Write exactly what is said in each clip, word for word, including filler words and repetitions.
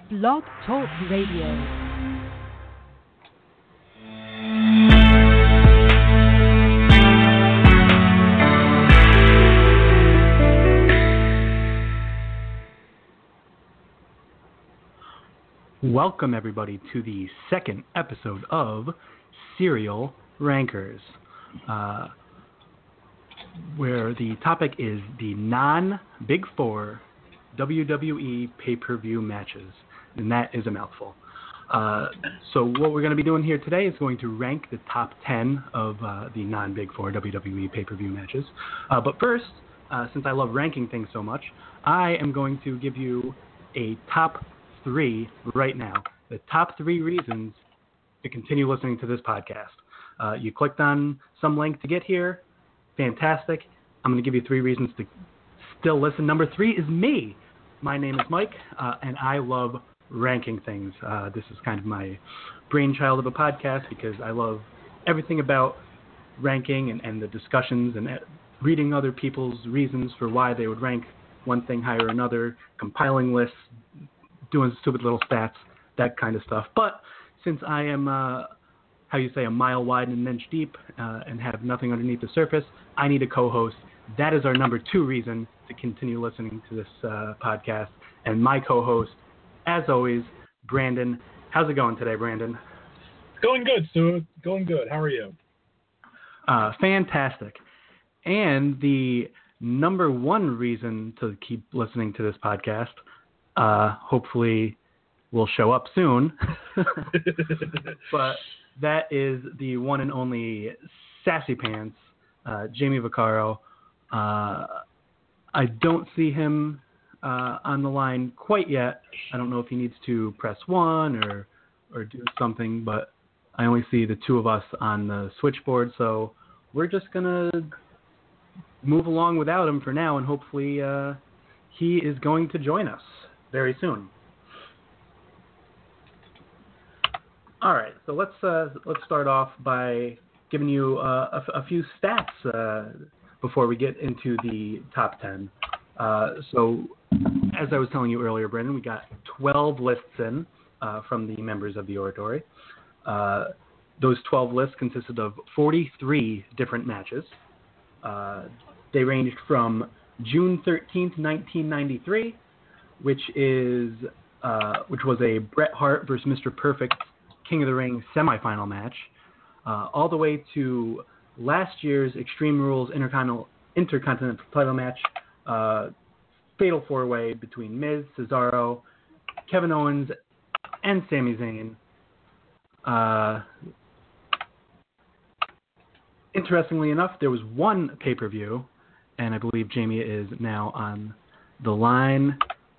Blog Talk Radio. Welcome, everybody, to the second episode of Serial Rankers, uh, where the topic is the non-Big Four W W E pay-per-view matches, and that is a mouthful. Uh, so what we're going to be doing here today is going to rank the top ten of uh, the non-Big Four W W E pay-per-view matches. Uh, but first, uh, since I love ranking things so much, I am going to give you a top three right now. The top three reasons to continue listening to this podcast. Uh, you clicked on some link to get here. Fantastic. I'm going to give you three reasons to still listen. Number three is me. My name is Mike, uh, and I love ranking things. Uh, this is kind of my brainchild of a podcast because I love everything about ranking and, and the discussions and reading other people's reasons for why they would rank one thing higher or another, compiling lists, doing stupid little stats, that kind of stuff. But since I am, uh, how you say, a mile wide and an inch deep uh, and have nothing underneath the surface, I need a co-host. That is our number two reason to continue listening to this uh, podcast. And my co-host, as always, Brandon. How's it going today, Brandon? Going good, Stu. Going good. How are you? Uh, fantastic. And the number one reason to keep listening to this podcast, uh, hopefully will show up soon, but that is the one and only Sassy Pants, uh, Jamie Vaccaro. Uh, I don't see him uh, on the line quite yet. I don't know if he needs to press one or or do something, but I only see the two of us on the switchboard, so we're just going to move along without him for now, and hopefully uh, he is going to join us very soon. All right, so let's uh, let's start off by giving you uh, a, a few stats uh, before we get into the top ten. Uh, so, as I was telling you earlier, Brendan, we got twelve lists in uh, from the members of the Oratory. Uh, those twelve lists consisted of forty-three different matches. Uh, they ranged from June thirteenth, nineteen ninety-three, which is uh, which was a Bret Hart versus Mister Perfect King of the Ring semifinal match, uh, all the way to last year's Extreme Rules Intercontinental, Intercontinental title match, uh, fatal four-way between Miz, Cesaro, Kevin Owens, and Sami Zayn. Uh, interestingly enough, there was one pay-per-view, and I believe Jamie is now on the line.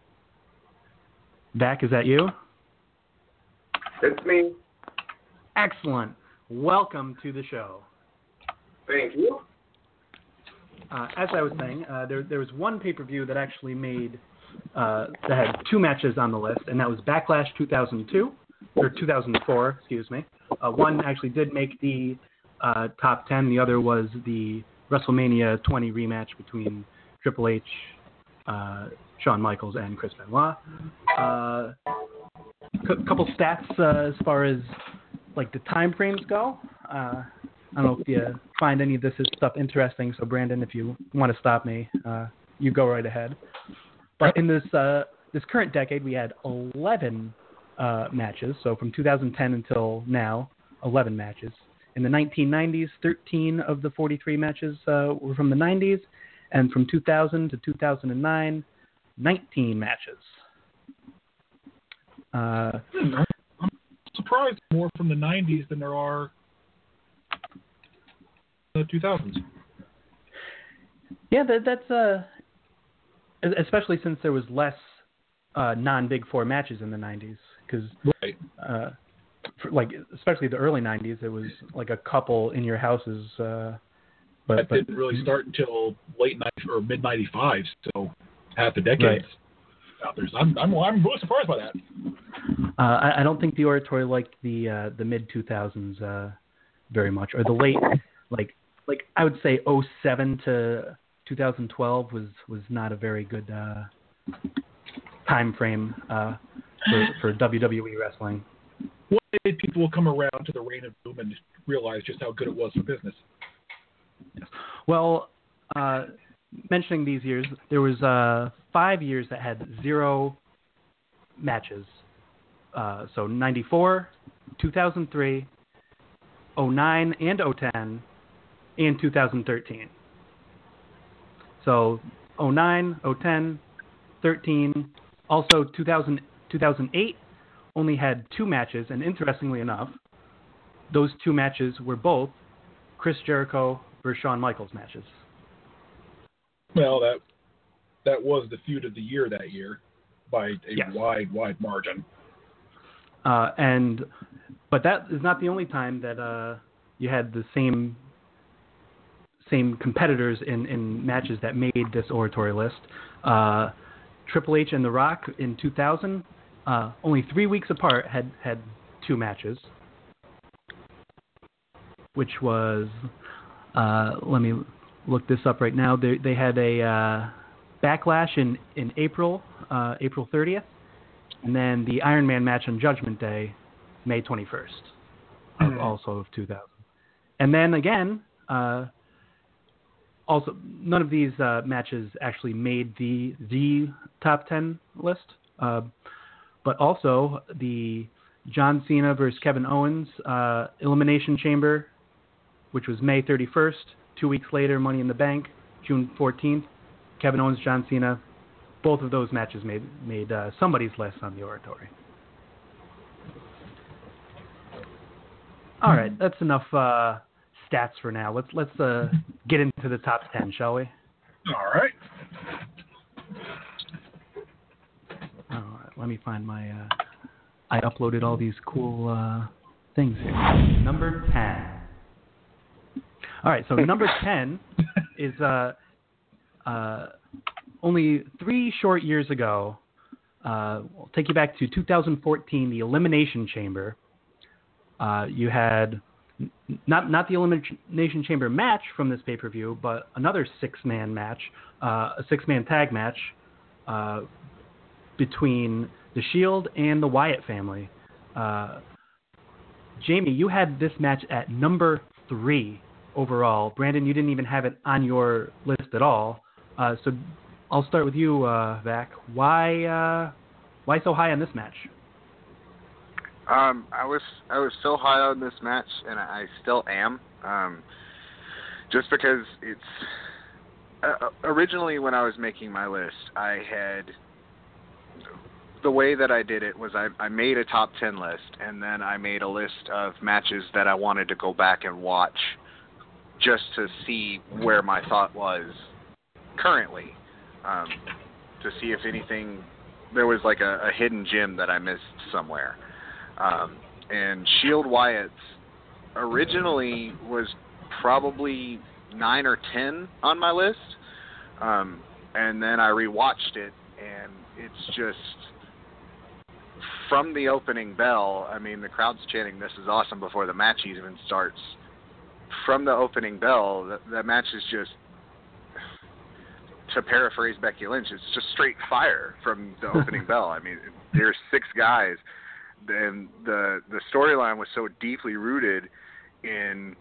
Back, is that you? It's me. Excellent. Welcome to the show. Thank you. Uh, as I was saying, uh, there there was one pay-per-view that actually made uh, that had two matches on the list, and that was Backlash two thousand two or two thousand four, excuse me. Uh, one actually did make the uh, top ten. The other was the WrestleMania twenty rematch between Triple H, uh, Shawn Michaels, and Chris Benoit. Uh, c- couple stats uh, as far as like the time frames go. Uh, I don't know if you find any of this stuff interesting. So Brandon, if you want to stop me, uh, you go right ahead. But in this uh, this current decade, we had eleven uh, matches. So from two thousand ten until now, eleven matches. In the nineteen nineties, thirteen of the forty-three matches uh, were from the nineties, and from two thousand to two thousand nine, nineteen matches. Uh, I'm surprised more from the nineties than there are in the two thousands. Yeah, that, that's uh, especially since there was less uh, non-Big Four matches in the nineties, because right. uh, for, like especially the early nineties, there was like a couple in your houses. Uh, but that but, didn't really start until late ninety or mid ninety-five, so half a decade. Right. Out there. So I'm I'm I'm really surprised by that. Uh, I, I don't think the Oratory liked the uh, the mid two thousands uh, very much, or the late like like I would say oh seven to two thousand twelve was, was not a very good uh, time frame uh, for, for W W E wrestling. One day people will come around to the Reign of Doom and realize just how good it was for business. Yes. Well, uh, mentioning these years, there was uh, five years that had zero matches. Uh, so ninety-four, two thousand three, oh nine, and oh ten, and two thousand thirteen. So oh nine, oh ten, thirteen, also two thousand, two thousand eight only had two matches, and interestingly enough, those two matches were both Chris Jericho versus Shawn Michaels matches. Well, that that was the feud of the year that year by a Yes. wide, wide margin. Uh, and but that is not the only time that uh, you had the same same competitors in, in matches that made this oratory list. Uh, Triple H and The Rock in two thousand, uh, only three weeks apart, had, had two matches, which was, uh, let me look this up right now. They, they had a uh, Backlash in, in April, uh, April thirtieth, and then the Iron Man match on Judgment Day, May twenty-first, of, Mm. also of two thousand. And then again, uh, also none of these uh, matches actually made the the top ten list, uh, but also the John Cena versus Kevin Owens uh, Elimination Chamber, which was May thirty-first. Two weeks later, Money in the Bank, June fourteenth. Kevin Owens, John Cena. Both of those matches made made uh, somebody's list on the oratory. All right, that's enough uh, stats for now. Let's let's uh, get into the top ten, shall we? All right. All right, let me find my. Uh, I uploaded all these cool uh, things here. Number ten. All right, so number ten is uh, uh, only three short years ago. Uh, I'll take you back to two thousand fourteen, the Elimination Chamber. Uh, you had n- not not the Elimination Chamber match from this pay-per-view, but another six-man match, uh, a six-man tag match uh, between The Shield and the Wyatt family. Uh, Jamie, you had this match at number three overall. Brandon, you didn't even have it on your list at all. Uh, so I'll start with you, uh, Vac. Why uh, why so high on this match? Um, I was I was so high on this match, and I still am. Um, just because it's uh, originally when I was making my list, I had the way that I did it was I, I made a top ten list, and then I made a list of matches that I wanted to go back and watch, just to see where my thought was currently, um, to see if anything there was like a, a hidden gem that I missed somewhere. Um, and Shield Wyatt's originally was probably nine or ten on my list, um, and then I rewatched it, and it's just from the opening bell. I mean, the crowd's chanting "This is awesome" before the match even starts. From the opening bell, that, that match is just, to paraphrase Becky Lynch, it's just straight fire from the opening bell. I mean, there's six guys. And the the storyline was so deeply rooted in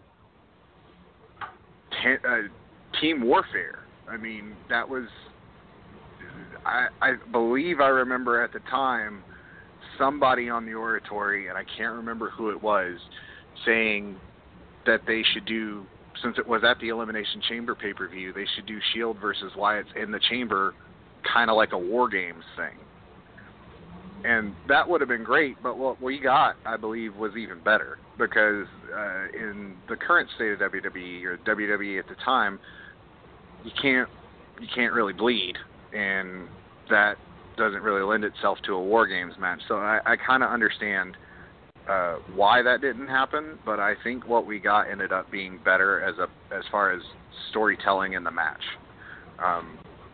te- uh, team warfare. I mean, that was, I, I believe I remember at the time somebody on the oratory, and I can't remember who it was, saying that they should do, since it was at the Elimination Chamber pay-per-view, they should do Shield versus Wyatt's in the Chamber, kind of like a War Games thing. And that would have been great, but what we got, I believe, was even better, because uh, in the current state of W W E, or W W E at the time, you can't you can't really bleed, and that doesn't really lend itself to a War Games match. So I, I kind of understand uh, why that didn't happen, but I think what we got ended up being better as a as far as storytelling in the match. Um,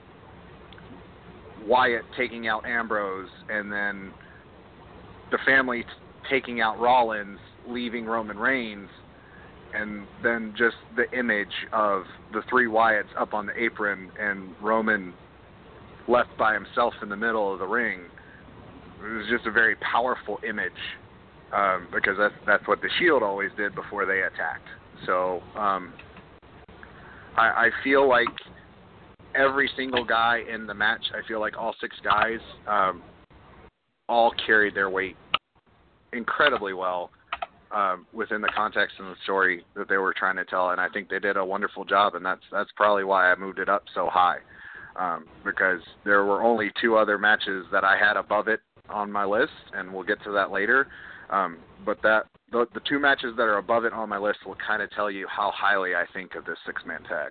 Wyatt taking out Ambrose, and then the family t- taking out Rollins, leaving Roman Reigns, and then just the image of the three Wyatts up on the apron and Roman left by himself in the middle of the ring. It was was just a very powerful image um, because that's that's what the Shield always did before they attacked. So um, I, I feel like every single guy in the match, I feel like all six guys um, all carried their weight incredibly well um, within the context and the story that they were trying to tell, and I think they did a wonderful job, and that's that's probably why I moved it up so high, um, because there were only two other matches that I had above it on my list, and we'll get to that later. Um, but that the, the two matches that are above it on my list will kind of tell you how highly I think of this six-man tag.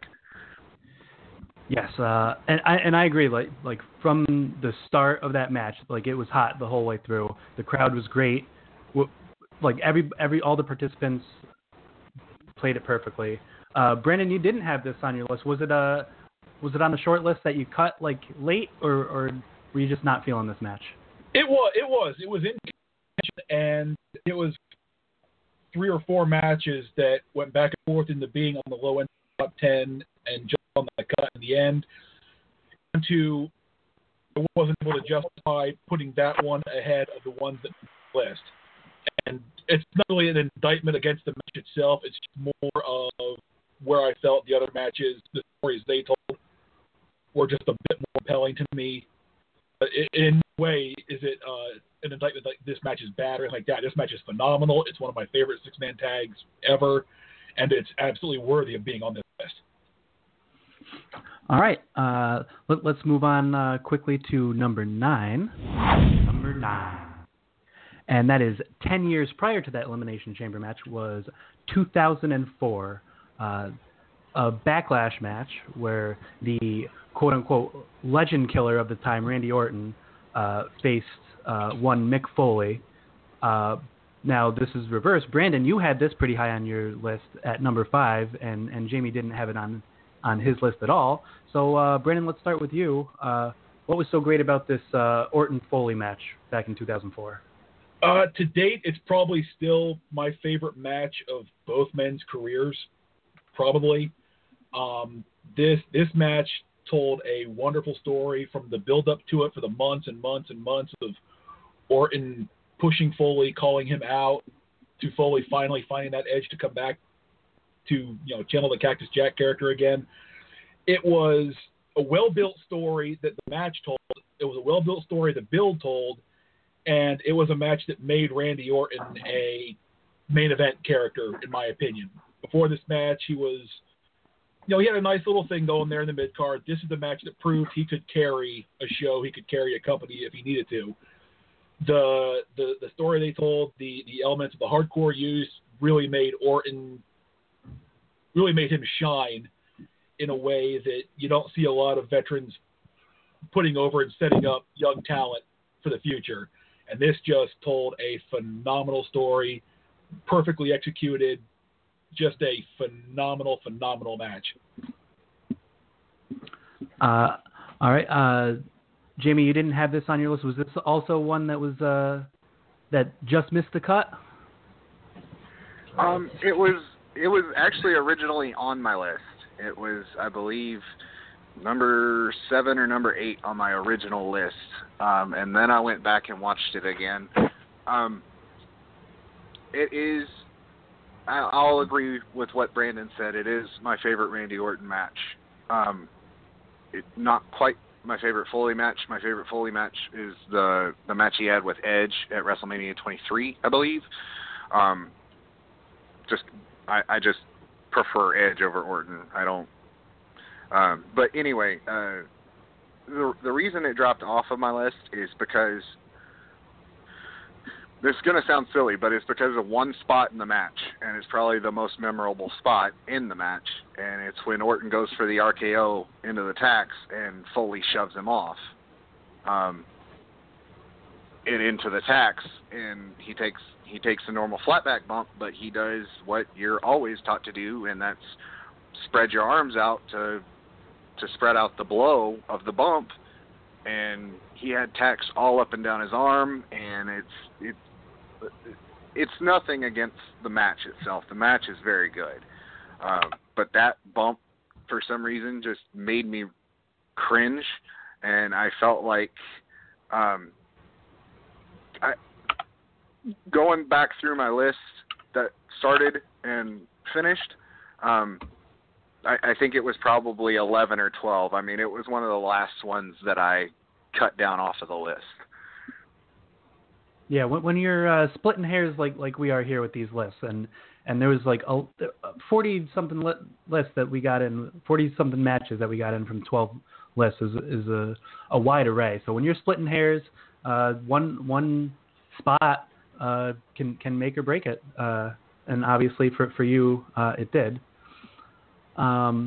Yes, uh, and I and I agree. Like like from the start of that match, like it was hot the whole way through. The crowd was great. Like every every all the participants played it perfectly. Uh, Brandon, you didn't have this on your list. Was it uh was it on the short list that you cut like late, or, or were you just not feeling this match? It was. It was. It was in and it was three or four matches that went back and forth into being on the low end of the top ten and just on the cut in the end. And to I wasn't able to justify putting that one ahead of the ones that were on the list. And it's not really an indictment against the match itself. It's more of where I felt the other matches, the stories they told, were just a bit more compelling to me. But in no way is it uh, an indictment like this match is bad or anything like that. This match is phenomenal. It's one of my favorite six-man tags ever, and it's absolutely worthy of being on this list. All right. Uh, let, let's move on uh, quickly to number nine. Number nine. And that is ten years prior to that Elimination Chamber match was two thousand four, uh, a Backlash match where the quote-unquote legend killer of the time, Randy Orton, uh, faced uh, one Mick Foley. Uh, now, this is reversed. Brandon, you had this pretty high on your list at number five, and, and Jamie didn't have it on, on his list at all. So, uh, Brandon, let's start with you. Uh, what was so great about this uh, Orton-Foley match back in two thousand four? Uh, to date, it's probably still my favorite match of both men's careers, probably. Um, this this match told a wonderful story from the build-up to it for the months and months and months of Orton pushing Foley, calling him out, to Foley finally finding that edge to come back to, you know, channel the Cactus Jack character again. It was a well-built story that the match told. It was a well-built story the build told. And it was a match that made Randy Orton a main event character, in my opinion. Before this match, he was, you know, he had a nice little thing going there in the mid card. This is the match that proved he could carry a show, he could carry a company if he needed to. The the the story they told, the the elements of the hardcore use, really made Orton, really made him shine in a way that you don't see a lot of veterans putting over and setting up young talent for the future. And this just told a phenomenal story, perfectly executed, just a phenomenal, phenomenal match. Uh, all right. Uh, Jamie, you didn't have this on your list. Was this also one that was uh, that just missed the cut? Um, it was it was actually originally on my list. It was, I believe, number seven or number eight on my original list, um, and then I went back and watched it again. Um, it is, I'll agree with what Brandon said. It is my favorite Randy Orton match. Um, it, not quite my favorite Foley match. My favorite Foley match is the the match he had with Edge at WrestleMania twenty-three, I believe. Um, just I, I just prefer Edge over Orton. I don't. Um, but anyway, uh, the the reason it dropped off of my list is because this is going to sound silly, but it's because of one spot in the match, and it's probably the most memorable spot in the match, and it's when Orton goes for the R K O into the tax and Foley shoves him off, um, and into the tax, and he takes he takes a normal flatback bump, but he does what you're always taught to do, and that's spread your arms out to to spread out the blow of the bump, and he had tacks all up and down his arm, and it's it, it's nothing against the match itself. The match is very good, um, but that bump for some reason just made me cringe, and I felt like um, I, going back through my list that started and finished, um, I, I think it was probably eleven or twelve. I mean, it was one of the last ones that I cut down off of the list. Yeah, when, when you're uh, splitting hairs like, like we are here with these lists, and, and there was like a forty-something li- lists that we got in, forty-something matches that we got in from twelve lists is, is a, a wide array. So when you're splitting hairs, uh, one one spot uh, can can make or break it. Uh, and obviously for, for you, uh, it did. Um,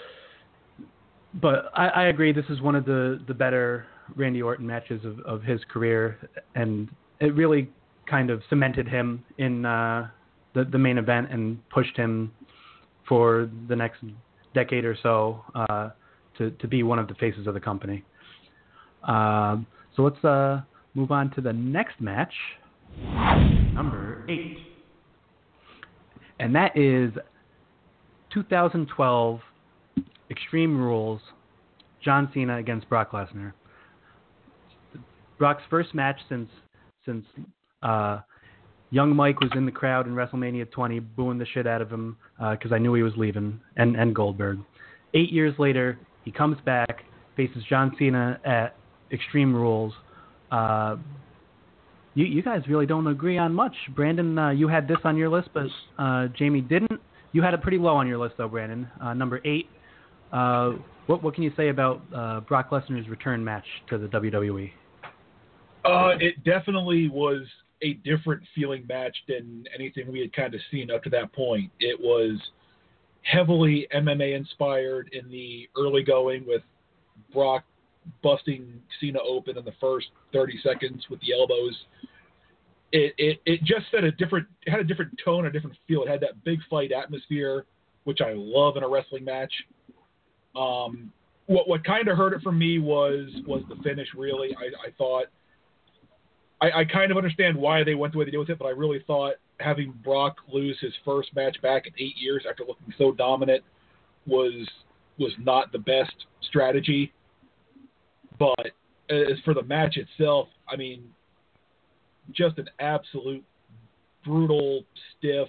but I, I agree, this is one of the, the better Randy Orton matches of, of his career, and it really kind of cemented him in uh, the, the main event and pushed him for the next decade or so uh, to, to be one of the faces of the company. Um, so let's uh, move on to the next match, number eight. And that is two thousand twelve Extreme Rules, John Cena against Brock Lesnar. Brock's first match since since uh, young Mike was in the crowd in WrestleMania twenty, booing the shit out of him because uh, I knew he was leaving, and, and Goldberg. Eight years later, he comes back, faces John Cena at Extreme Rules. Uh, you, you guys really don't agree on much. Brandon, uh, you had this on your list, but uh, Jamie didn't. You had it pretty low on your list, though, Brandon. Uh, number eight. Uh, what what can you say about uh, Brock Lesnar's return match to the W W E? Uh, it definitely was a different feeling match than anything we had kind of seen up to that point. It was heavily M M A inspired in the early going, with Brock busting Cena open in the first thirty seconds with the elbows. It it it just set a different it had a different tone, a different feel. It had that big fight atmosphere, which I love in a wrestling match. Um, what what kind of hurt it for me was was the finish. Really, I, I thought. I, I kind of understand why they went the way they did with it, but I really thought having Brock lose his first match back in eight years after looking so dominant was was not the best strategy. But as for the match itself, I mean, just an absolute brutal, stiff,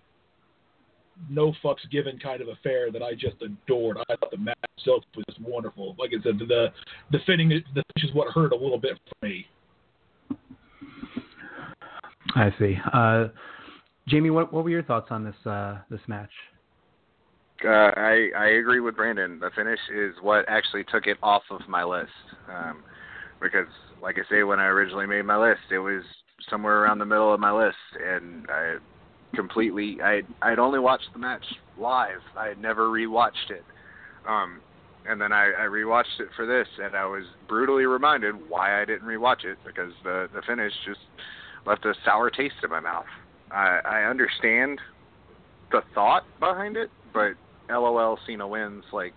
no fucks given kind of affair that I just adored. I thought the match itself was just wonderful. Like I said, the the fitting, the finish is what hurt a little bit for me. I see. Uh, Jamie, what what were your thoughts on this uh, this match? Uh, I I agree with Brandon. The finish is what actually took it off of my list, um, because, like I say, when I originally made my list, it was somewhere around the middle of my list, and I completely I I'd only watched the match live. I had never rewatched it, um, and then I, I rewatched it for this, and I was brutally reminded why I didn't rewatch it, because the the finish just left a sour taste in my mouth. I, I understand the thought behind it, but LOL, Cena wins. Like,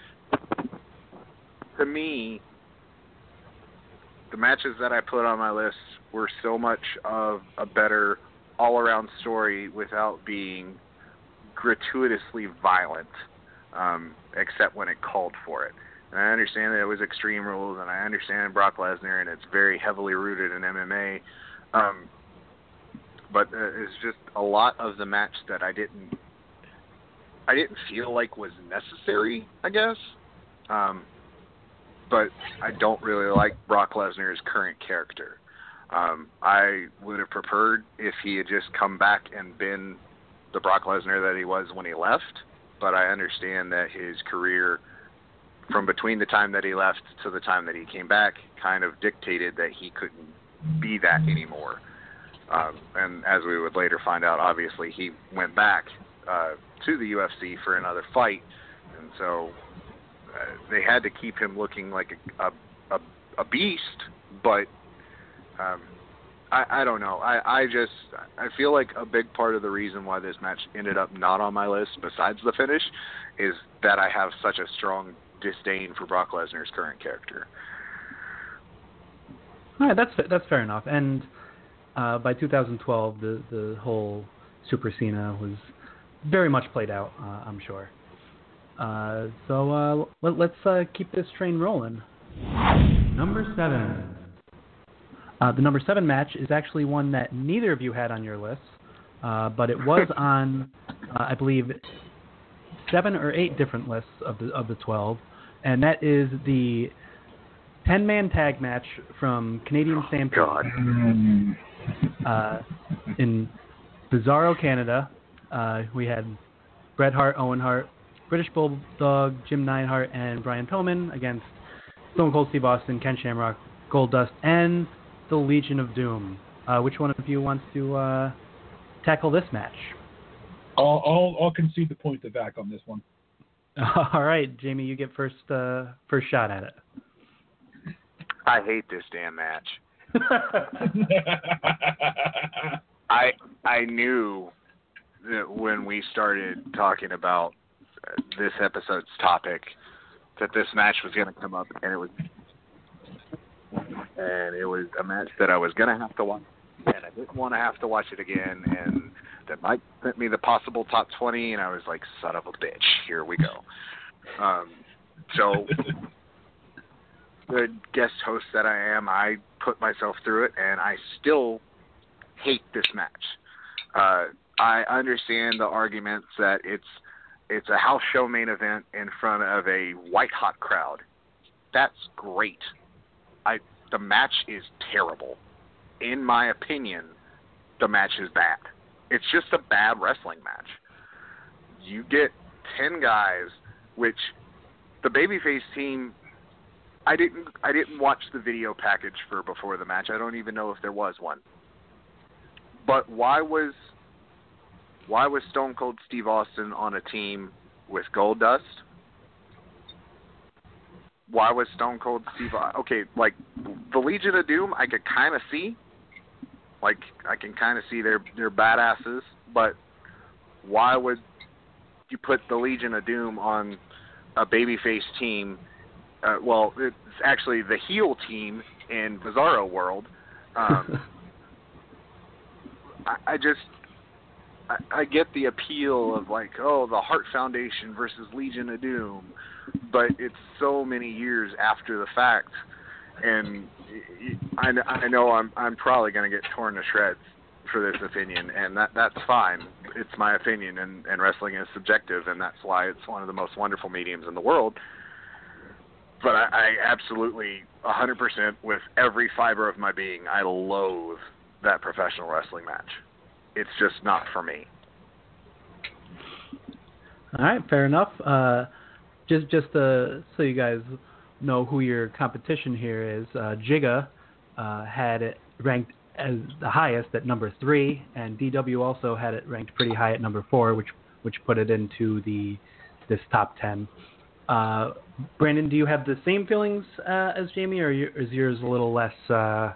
to me, the matches that I put on my list were so much of a better all-around story without being gratuitously violent, um, except when it called for it. And I understand that it was Extreme Rules, and I understand Brock Lesnar, and it's very heavily rooted in M M A. Um, but uh, it's just a lot of the match that I didn't, I didn't feel like was necessary, I guess. Um, but I don't really like Brock Lesnar's current character. Um, I would have preferred if he had just come back and been the Brock Lesnar that he was when he left. But I understand that his career, from between the time that he left to the time that he came back, kind of dictated that he couldn't be that anymore. Um, and as we would later find out, obviously he went back uh, to the U F C for another fight, and so uh, they had to keep him looking like a a, a beast. But um, I, I don't know. I, I just I feel like a big part of the reason why this match ended up not on my list, besides the finish, is that I have such a strong disdain for Brock Lesnar's current character. All right, that's that's fair enough. And uh, by two thousand twelve, the the whole Super Cena was very much played out, uh, I'm sure. Uh, so uh, let, let's uh, keep this train rolling. Number seven. Uh, the number seven match is actually one that neither of you had on your list, uh, but it was on, uh, I believe, seven or eight different lists of the of the twelve, and that is the ten-man tag match from Canadian Stampede uh, in Bizarro, Canada. Uh, we had Bret Hart, Owen Hart, British Bulldog, Jim Neidhart, and Brian Pillman against Stone Cold Steve Austin, Ken Shamrock, Goldust, and the Legion of Doom. Uh, which one of you wants to uh, tackle this match? I'll, I'll I'll concede the point to Vac on this one. All right, Jamie, you get first uh, first shot at it. I hate this damn match. I I knew that when we started talking about this episode's topic that this match was going to come up, and it was and it was a match that I was going to have to watch, and I didn't want to have to watch it again, and that Mike sent me the possible top twenty, and I was like, son of a bitch, here we go. Um, so, the guest host that I am, I put myself through it, and I still hate this match. Uh, I understand the arguments that it's it's a house show main event in front of a white-hot crowd. That's great. I the match is terrible. In my opinion, the match is bad. It's just a bad wrestling match. You get ten guys, which the babyface team, I didn't I didn't watch the video package for before the match. I don't even know if there was one. But why was why was Stone Cold Steve Austin on a team with Goldust? Why was Stone Cold Steve okay, like the Legion of Doom I could kind of see. Like, I can kind of see they're, they're badasses, but why would you put the Legion of Doom on a babyface team? Uh, well, it's actually the heel team in Bizarro World. Um, I, I just, I, I get the appeal of, like, oh, the Heart Foundation versus Legion of Doom, but it's so many years after the fact. And I, I know I'm I'm probably going to get torn to shreds for this opinion, and that that's fine. It's my opinion, and, and wrestling is subjective, and that's why it's one of the most wonderful mediums in the world. But I, I absolutely, one hundred percent, with every fiber of my being, I loathe that professional wrestling match. It's just not for me. All right, fair enough. Uh, just just uh, so you guys know who your competition here is, uh, Giga uh, had it ranked as the highest at number three, and D W also had it ranked pretty high at number four, which which put it into the this top ten. Uh, Brandon, do you have the same feelings uh, as Jamie, or is yours a little less? Uh... Uh,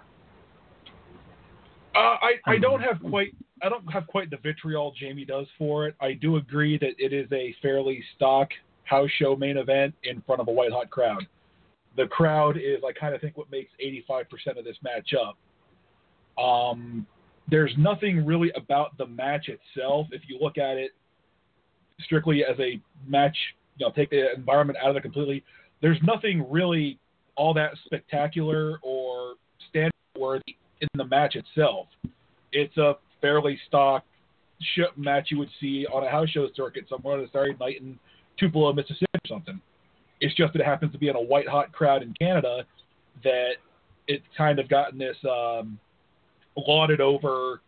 I I don't have quite I don't have quite the vitriol Jamie does for it. I do agree that it is a fairly stock house show main event in front of a white hot crowd. The crowd is, I kind of think, what makes eighty-five percent of this match up. Um, there's nothing really about the match itself. If you look at it strictly as a match, you know, take the environment out of it completely, there's nothing really all that spectacular or standard-worthy in the match itself. It's a fairly stock show match you would see on a house show circuit somewhere on a Saturday night in Tupelo, Mississippi or something. It's just that it happens to be in a white-hot crowd in Canada that it's kind of gotten this um, lauded over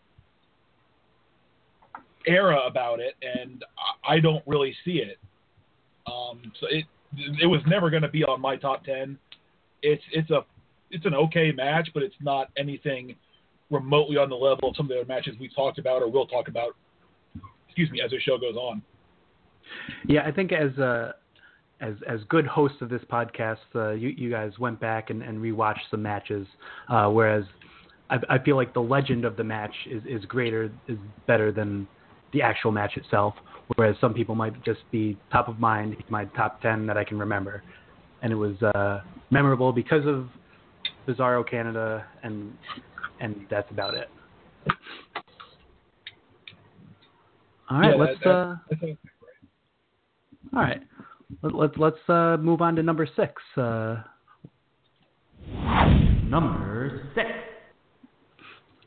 era about it, and I don't really see it. Um, so it it was never going to be on my top ten. It's it's a it's an okay match, but it's not anything remotely on the level of some of the other matches we talked about or will talk about. Excuse me, as the show goes on. Yeah, I think as a As as good hosts of this podcast, uh, you you guys went back and, and rewatched some matches, uh, whereas I, I feel like the legend of the match is, is greater, is better than the actual match itself. Whereas some people might just be top of mind, my top ten that I can remember, and it was uh, memorable because of Bizarro Canada, and and that's about it. All right, yeah, let's. That, uh, that, that all right. Let, let, let's uh, move on to number six. Uh, number six.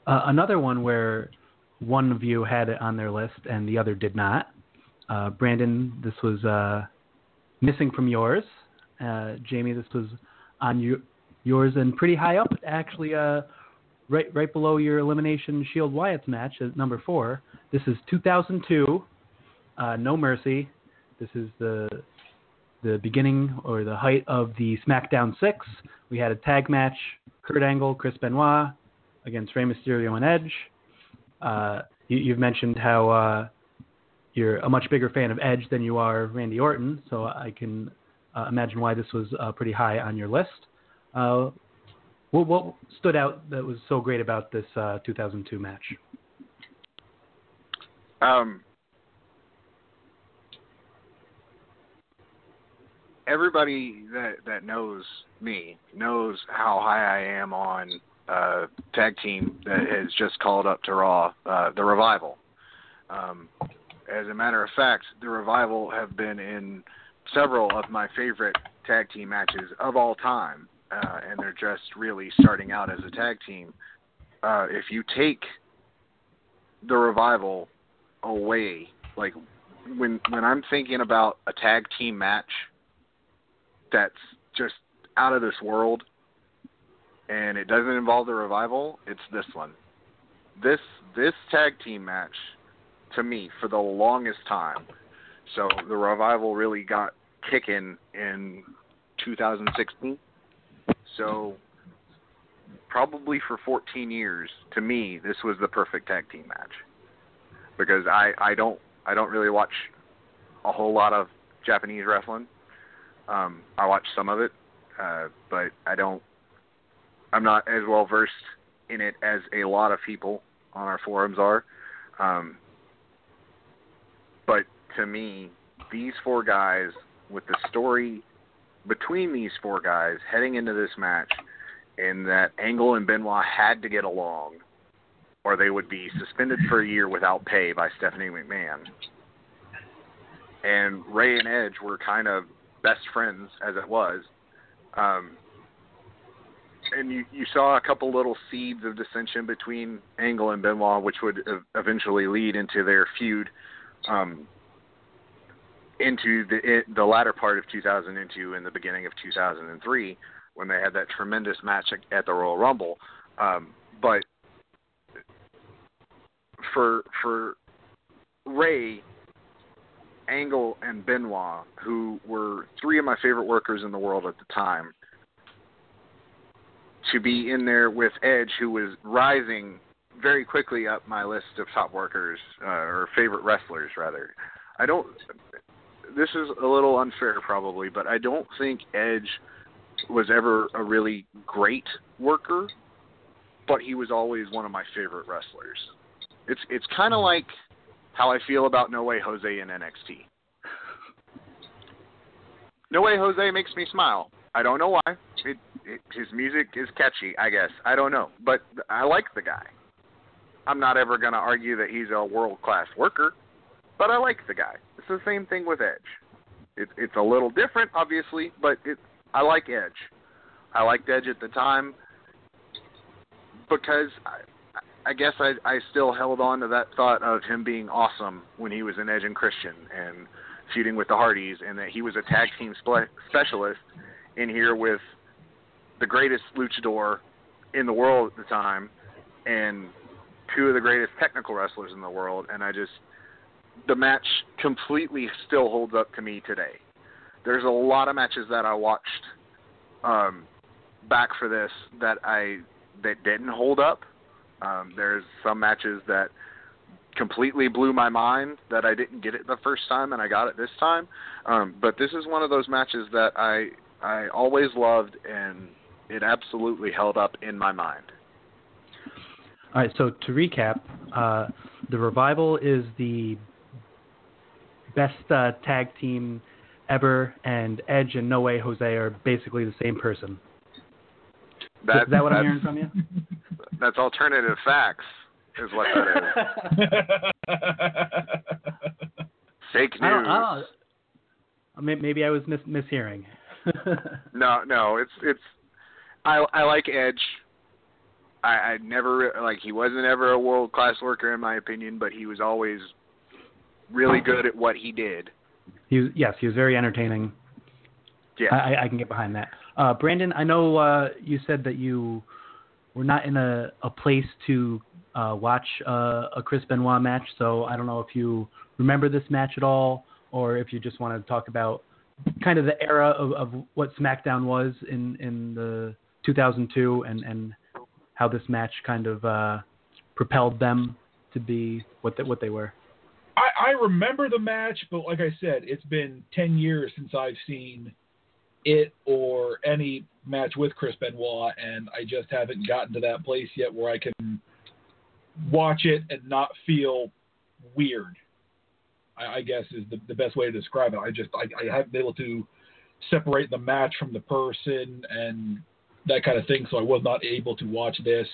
Uh, another one where one of you had it on their list and the other did not. Uh, Brandon, this was uh, missing from yours. Uh, Jamie, this was on you, yours and pretty high up, actually, uh, right right below your Elimination Shield Wyatt's match at number four. This is two thousand two, uh, No Mercy. This is the the beginning or the height of the SmackDown six. We had a tag match, Kurt Angle, Chris Benoit against Rey Mysterio and Edge. Uh, you, you've mentioned how uh, you're a much bigger fan of Edge than you are Randy Orton, so I can uh, imagine why this was uh, pretty high on your list. Uh, what, what stood out that was so great about this uh, two thousand two match? Um, everybody that, that knows me knows how high I am on uh, tag team that has just called up to Raw, uh, the Revival. Um, as a matter of fact, the Revival have been in several of my favorite tag team matches of all time, uh, and they're just really starting out as a tag team. Uh, if you take the Revival away, like when when I'm thinking about a tag team match that's just out of this world and it doesn't involve the Revival, it's this one. This this tag team match, to me, for the longest time, so the Revival really got kicking in two thousand sixteen. So probably for fourteen years, to me, this was the perfect tag team match. Because I, I don't I don't really watch a whole lot of Japanese wrestling. Um, I watch some of it, uh, but I don't. I'm not as well versed in it as a lot of people on our forums are. Um, but to me, these four guys, with the story between these four guys heading into this match, and that Angle and Benoit had to get along, or they would be suspended for a year without pay by Stephanie McMahon. And Rey and Edge were kind of best friends as it was. Um, and you, you saw a couple little seeds of dissension between Angle and Benoit, which would eventually lead into their feud um, into the the latter part of two thousand two and the beginning of two thousand three, when they had that tremendous match at the Royal Rumble. Um, but for for Rey, Angle, and Benoit, who were three of my favorite workers in the world at the time, to be in there with Edge, who was rising very quickly up my list of top workers, uh, or favorite wrestlers, rather. I don't, this is a little unfair probably, but I don't think Edge was ever a really great worker, but he was always one of my favorite wrestlers. It's it's kind of like how I feel about No Way Jose in N X T. No Way Jose makes me smile. I don't know why. It, it, his music is catchy, I guess. I don't know. But I like the guy. I'm not ever going to argue that he's a world-class worker, but I like the guy. It's the same thing with Edge. It, it's a little different, obviously, but it, I like Edge. I liked Edge at the time because I, I guess I, I still held on to that thought of him being awesome when he was in Edge and Christian and feuding with the Hardys, and that he was a tag team spe- specialist in here with the greatest luchador in the world at the time and two of the greatest technical wrestlers in the world. And I just, the match completely still holds up to me today. There's a lot of matches that I watched um, back for this that I that didn't hold up. Um, there's some matches that completely blew my mind that I didn't get it the first time and I got it this time. Um, but this is one of those matches that I I always loved, and it absolutely held up in my mind. All right, so to recap, uh, the Revival is the best uh, tag team ever, and Edge and No Way Jose are basically the same person. That, is that what I'm hearing from you? That's alternative facts, is what that is. Fake news. I don't, I don't, maybe I was mis- mishearing. no, no, it's it's. I I like Edge. I, I never like he wasn't ever a world class worker in my opinion, but he was always really good at what he did. He was, yes, he was very entertaining. Yeah, I, I can get behind that. Uh, Brandon, I know uh, you said that you were not in a, a place to uh, watch uh, a Chris Benoit match, so I don't know if you remember this match at all, or if you just want to talk about kind of the era of, of what SmackDown was in, in the two thousand two and, and how this match kind of uh, propelled them to be what they, what they were. I, I remember the match, but like I said, it's been ten years since I've seen it or any match with Chris Benoit, and I just haven't gotten to that place yet where I can watch it and not feel weird, I, I guess is the, the best way to describe it. I just, I, I haven't been able to separate the match from the person and that kind of thing, so I was not able to watch this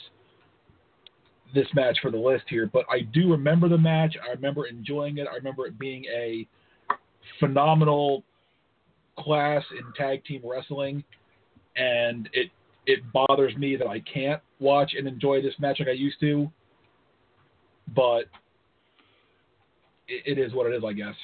this match for the list here, but I do remember the match. I remember enjoying it. I remember it being a phenomenal class in tag team wrestling, and it it bothers me that I can't watch and enjoy this match like I used to, but it, it is what it is, I guess.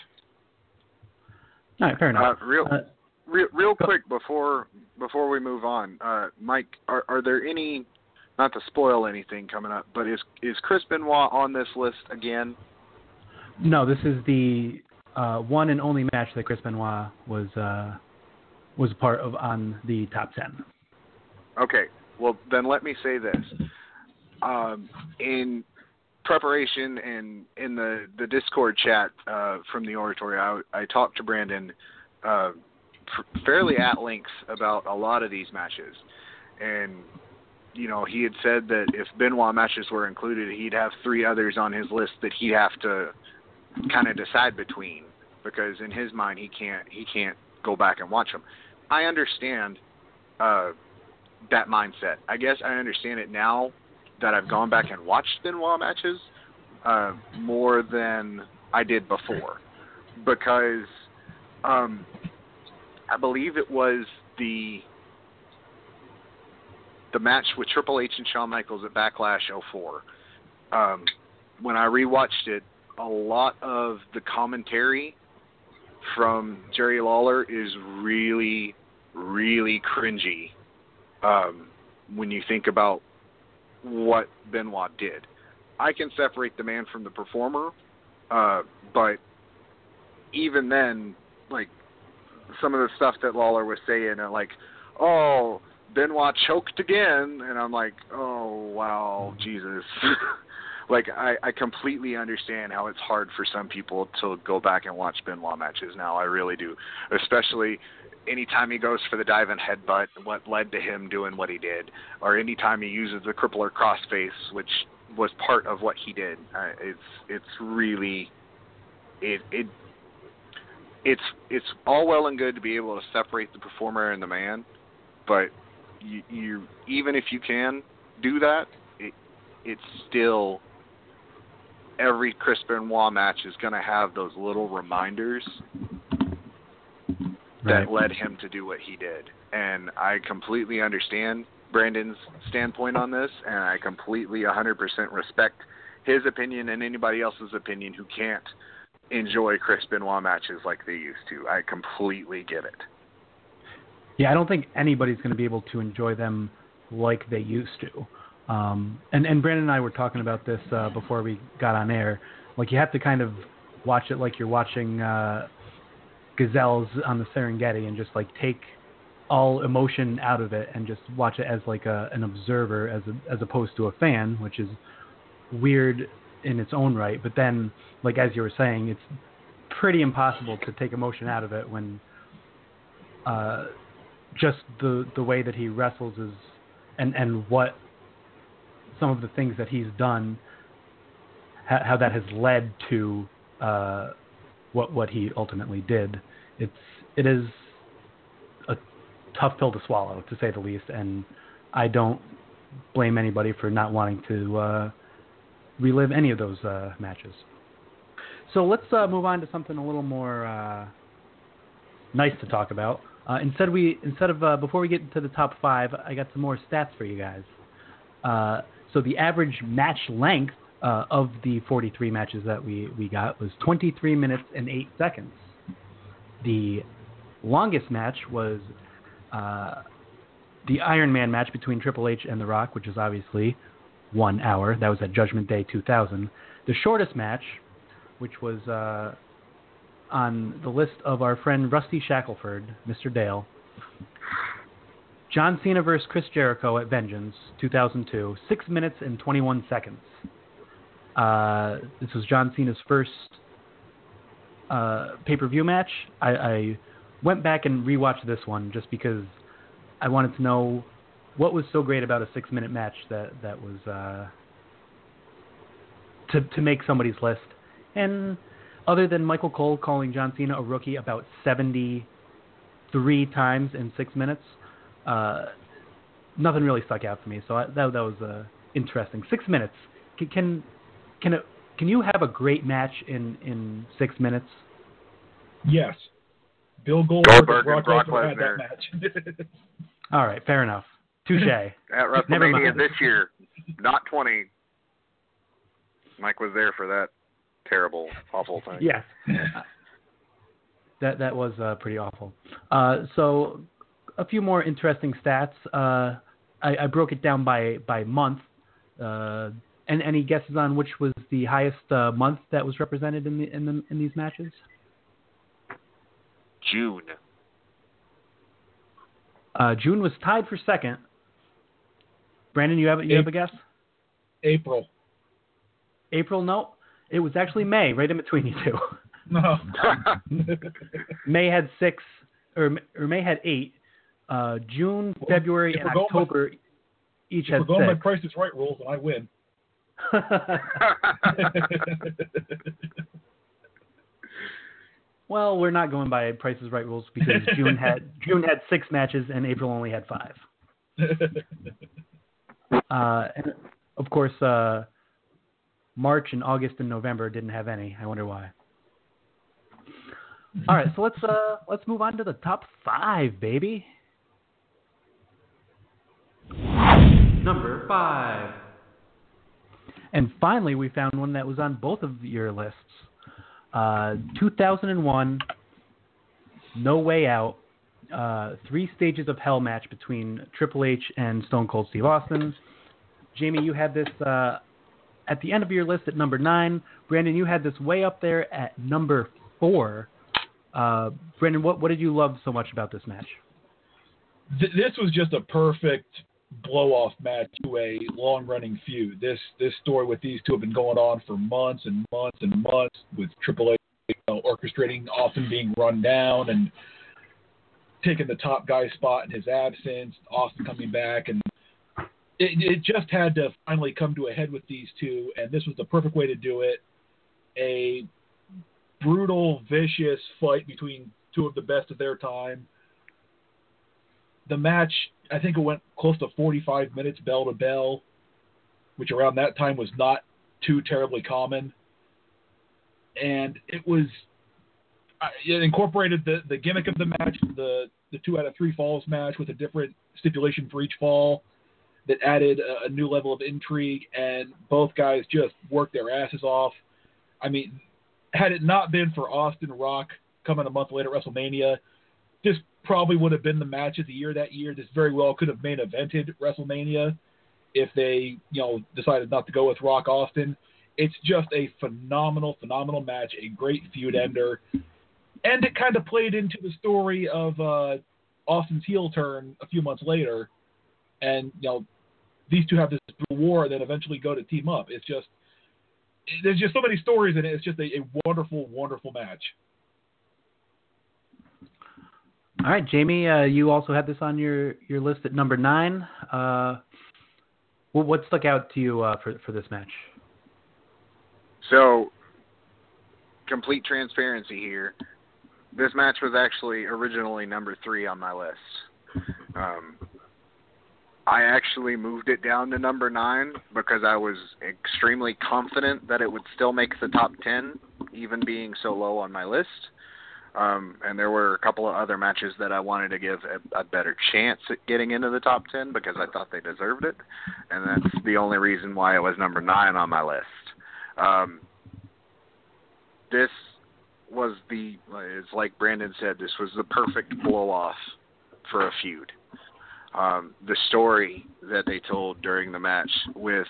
All right, fair enough. Uh, real, uh, real, real quick before before we move on, uh, Mike, are are there any, not to spoil anything coming up, but is is Chris Benoit on this list again? No, this is the uh, one and only match that Chris Benoit was uh, was part of on the top ten. Okay, well then let me say this. Um, in preparation and in the, the Discord chat uh, from the Oratory, I, I talked to Brandon uh, f- fairly at length about a lot of these matches. And, you know, he had said that if Benoit matches were included, he'd have three others on his list that he'd have to kind of decide between, because in his mind he can't he can't go back and watch them. I understand uh, that mindset. I guess I understand it now that I've gone back and watched Benoit matches uh, more than I did before, because um, I believe it was the the match with Triple H and Shawn Michaels at Backlash oh four. Um, when I rewatched it, a lot of the commentary from Jerry Lawler is really, really cringy um, when you think about what Benoit did. I can separate the man from the performer, uh, but even then, like, some of the stuff that Lawler was saying, uh, like, oh, Benoit choked again, and I'm like, oh, wow, Jesus. Like, I, I completely understand how it's hard for some people to go back and watch Benoit matches now. I really do, especially anytime he goes for the dive and headbutt, what led to him doing what he did, or anytime he uses the crippler crossface, which was part of what he did. Uh, it's it's really it it it's it's all well and good to be able to separate the performer and the man, but you, you even if you can do that, it it's still, every Chris Benoit match is going to have those little reminders that led him to do what he did. And I completely understand Brandon's standpoint on this, and I completely one hundred percent respect his opinion and anybody else's opinion who can't enjoy Chris Benoit matches like they used to. I completely get it. Yeah, I don't think anybody's going to be able to enjoy them like they used to. Um, and, and Brandon and I were talking about this uh, before we got on air. Like, you have to kind of watch it like you're watching uh, gazelles on the Serengeti and just, like, take all emotion out of it and just watch it as, like, a, an observer as a, as opposed to a fan, which is weird in its own right. But then, like, as you were saying, it's pretty impossible to take emotion out of it when uh, just the the way that he wrestles is and, and what some of the things that he's done, ha- how that has led to uh, what what he ultimately did. It's it is a tough pill to swallow, to say the least, and I don't blame anybody for not wanting to uh, relive any of those uh, matches. So let's uh, move on to something a little more uh, nice to talk about. Uh, instead, we instead of uh, before we get to the top five, I got some more stats for you guys. Uh, so the average match length uh, of the forty-three matches that we, we got was twenty-three minutes and eight seconds. The longest match was uh, the Iron Man match between Triple H and The Rock, which is obviously one hour. That was at Judgment Day two thousand. The shortest match, which was uh, on the list of our friend Rusty Shackelford, Mister Dale, John Cena versus Chris Jericho at Vengeance, two thousand two, six minutes and twenty-one seconds. Uh, this was John Cena's first uh, pay-per-view match. I, I went back and rewatched this one just because I wanted to know what was so great about a six-minute match that, that was uh, to, to make somebody's list. And other than Michael Cole calling John Cena a rookie about seventy-three times in six minutes, uh, nothing really stuck out to me. So I, that, that was uh, interesting. Six minutes. Can can can, it, can you have a great match in, in six minutes? Yes. Bill Goldberg, Goldberg and Brock, and Brock Lesnar had Lesnar. that match. All right, fair enough. Touche. At Never WrestleMania mind. this year, not twenty. Mike was there for that terrible, awful thing. Yes. that that was uh, pretty awful. Uh, so a few more interesting stats. Uh, I, I broke it down by, by month. Uh, and any guesses on which was the highest uh, month that was represented in the, in the in these matches? June. Uh, June was tied for second. Brandon, you have you have a guess? April. April? No, it was actually May, right in between you two. No. May had six, or or May had eight. Uh, June, February, if and we're going October each If had we're going by six. Price is Right rules, and I win. Well, we're not going by Price is Right rules because June had June had six matches and April only had five. Uh, and of course, uh, March and August and November didn't have any. I wonder why. All right, so let's uh, let's move on to the top five, baby. Number five. And finally, we found one that was on both of your lists. Uh, two thousand one, No Way Out, uh, three stages of hell match between Triple H and Stone Cold Steve Austin. Jamie, you had this uh, at the end of your list at number nine. Brandon, you had this way up there at number four. Uh, Brandon, what, what did you love so much about this match? Th- this was just a perfect blow-off match to a long-running feud. This this story with these two have been going on for months and months and months, with Triple H, you know, orchestrating Austin being run down and taking the top guy spot in his absence, Austin coming back, and it, it just had to finally come to a head with these two, and this was the perfect way to do it. A brutal, vicious fight between two of the best of their time. The match, I think it went close to forty-five minutes bell to bell, which around that time was not too terribly common. And it was, it incorporated the, the gimmick of the match, the, the two out of three falls match with a different stipulation for each fall that added a, a new level of intrigue, and both guys just worked their asses off. I mean, had it not been for Austin Rock coming a month later at WrestleMania, this probably would have been the match of the year that year. This very well could have main evented WrestleMania if they, you know, decided not to go with Rock Austin. It's just a phenomenal, phenomenal match, a great feud ender. And it kind of played into the story of uh, Austin's heel turn a few months later. And, you know, these two have this war and then eventually go to team up. It's just, there's just so many stories in it. It's just a, a wonderful, wonderful match. All right, Jamie, uh, you also had this on your, your list at number nine. Uh, what, what stuck out to you uh, for for this match? So, complete transparency here. This match was actually originally number three on my list. Um, I actually moved it down to number nine because I was extremely confident that it would still make the top ten, even being so low on my list. Um, and there were a couple of other matches that I wanted to give a, a better chance at getting into the top ten because I thought they deserved it. And that's the only reason why it was number nine on my list. Um, this was the, it's like Brandon said, this was the perfect blow-off for a feud. Um, the story that they told during the match with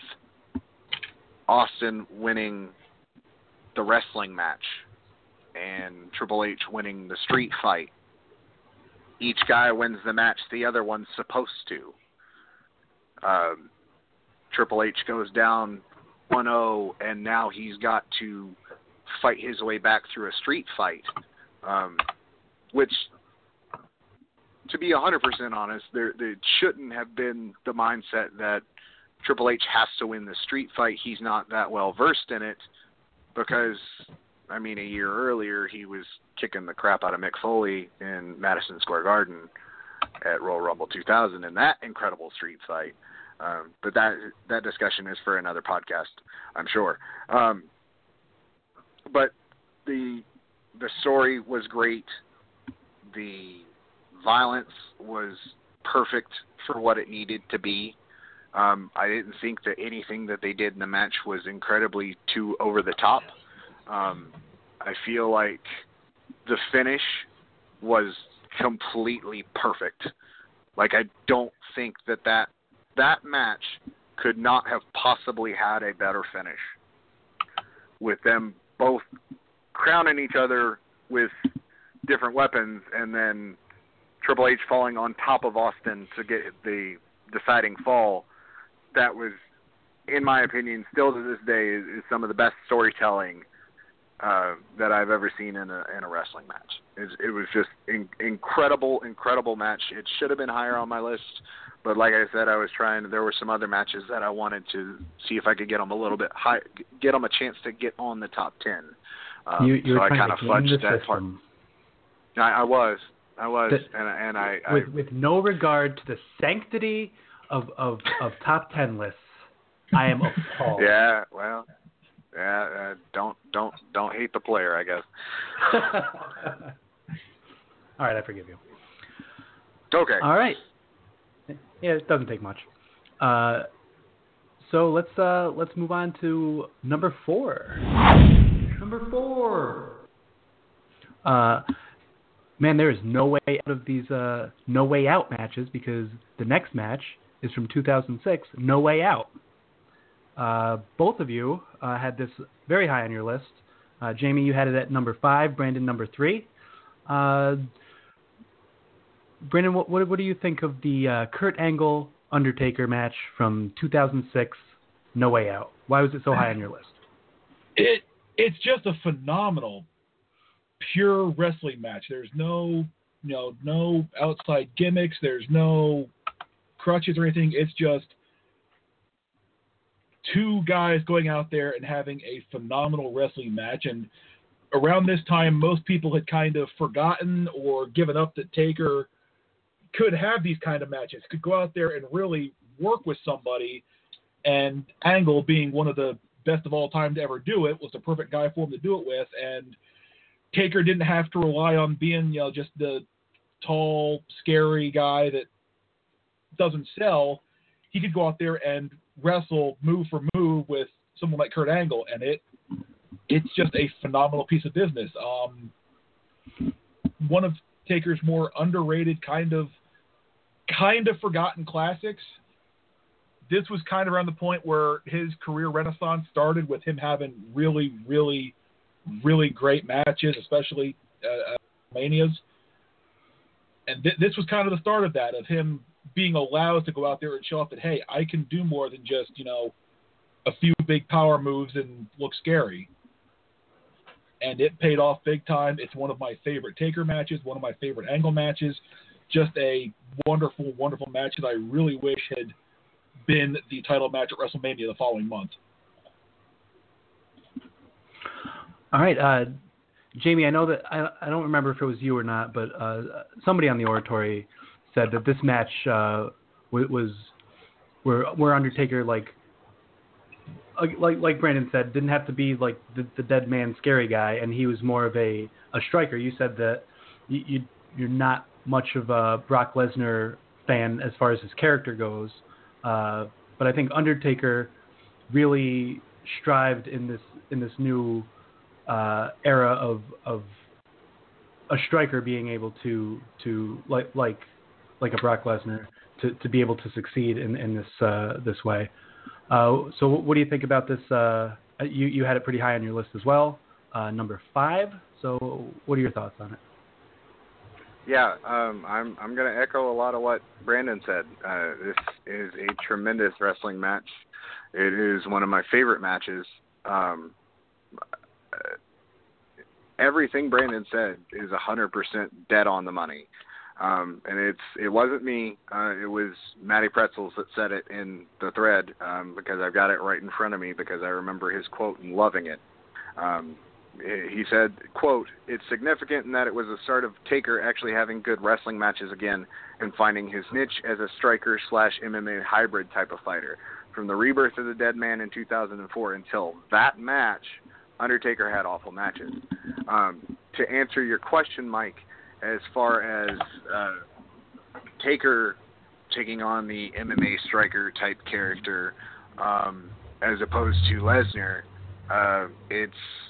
Austin winning the wrestling match and Triple H winning the street fight. Each guy wins the match the other one's supposed to. Um, Triple H goes down one oh, and now he's got to fight his way back through a street fight, um, which, to be one hundred percent honest, there, there shouldn't have been the mindset that Triple H has to win the street fight. He's not that well versed in it because, I mean, a year earlier he was kicking the crap out of Mick Foley in Madison Square Garden at Royal Rumble two thousand in that incredible street fight. Um, but that that discussion is for another podcast, I'm sure. Um, but the the story was great. The violence was perfect for what it needed to be. Um, I didn't think that anything that they did in the match was incredibly too over the top. Um, I feel like the finish was completely perfect. Like, I don't think that that, that match could not have possibly had a better finish, with them both crowning each other with different weapons and then Triple H falling on top of Austin to get the deciding fall. That was, in my opinion, still to this day, is, is some of the best storytelling uh, that I've ever seen in a in a wrestling match. It, it was just in, incredible, incredible match. It should have been higher on my list, but like I said, I was trying. There were some other matches that I wanted to see if I could get them a little bit high, get them a chance to get on the top ten. Um, you, you so were I trying kind of to game fudged the that part. system. I, I was, I was, The, and and I, with, I with no regard to the sanctity of, of, of top ten lists, I am appalled. yeah, well, yeah, uh, don't don't don't hate the player, I guess. All right, I forgive you. Okay. All right. Yeah, it doesn't take much. Uh, so let's uh, let's move on to number four. Number four. Uh, man, there is no way out of these uh, no way out matches because the next match is from two thousand six, No Way Out. Uh, both of you uh, had this very high on your list. Uh, Jamie, you had it at number five. Brandon, number three. Uh, Brandon, what, what what do you think of the uh, Kurt Angle Undertaker match from two thousand six, No Way Out? Why was it so high on your list? It it's just a phenomenal, pure wrestling match. There's no you know no outside gimmicks. There's no crutches or anything. It's just two guys going out there and having a phenomenal wrestling match. And around this time, most people had kind of forgotten or given up that Taker could have these kind of matches, could go out there and really work with somebody. And Angle, being one of the best of all time to ever do it, was the perfect guy for him to do it with. And Taker didn't have to rely on being, you know, just the tall, scary guy that doesn't sell. He could go out there and wrestle move for move with someone like Kurt Angle, and it it's just a phenomenal piece of business. Um, one of Taker's more underrated, kind of kind of forgotten classics. This was kind of around the point where his career renaissance started, with him having really, really, really great matches, especially uh, uh, Manias. And th- this was kind of the start of that, of him being allowed to go out there and show off that, hey, I can do more than just, you know, a few big power moves and look scary. And it paid off big time. It's one of my favorite Taker matches, one of my favorite Angle matches. Just a wonderful, wonderful match that I really wish had been the title match at WrestleMania the following month. All right, uh, Jamie, I know that I, I don't remember if it was you or not, but uh, somebody on the Oratory said that this match uh, was where where Undertaker like like like Brandon said, didn't have to be like the, the dead man scary guy, and he was more of a, a striker. You said that you, you you're not much of a Brock Lesnar fan as far as his character goes, uh, but I think Undertaker really strived in this in this new uh, era of of a striker being able to to like like like a Brock Lesnar to, to be able to succeed in in this uh, this way. Uh, so what do you think about this? Uh, you you had it pretty high on your list as well, uh, number five. So what are your thoughts on it? Yeah, um, I'm I'm going to echo a lot of what Brandon said. Uh, this is a tremendous wrestling match. It is one of my favorite matches. Um, everything Brandon said is one hundred percent dead on the money. Um, and it's it wasn't me. Uh, it was Matty Pretzels that said it in the thread um, because I've got it right in front of me because I remember his quote and loving it. Um, he said, quote, "It's significant in that it was the start of Taker actually having good wrestling matches again and finding his niche as a striker slash M M A hybrid type of fighter. From the rebirth of the Dead Man in two thousand four until that match, Undertaker had awful matches." Um, to answer your question, Mike, as far as uh, Taker taking on the M M A striker type character um, as opposed to Lesnar, uh, it's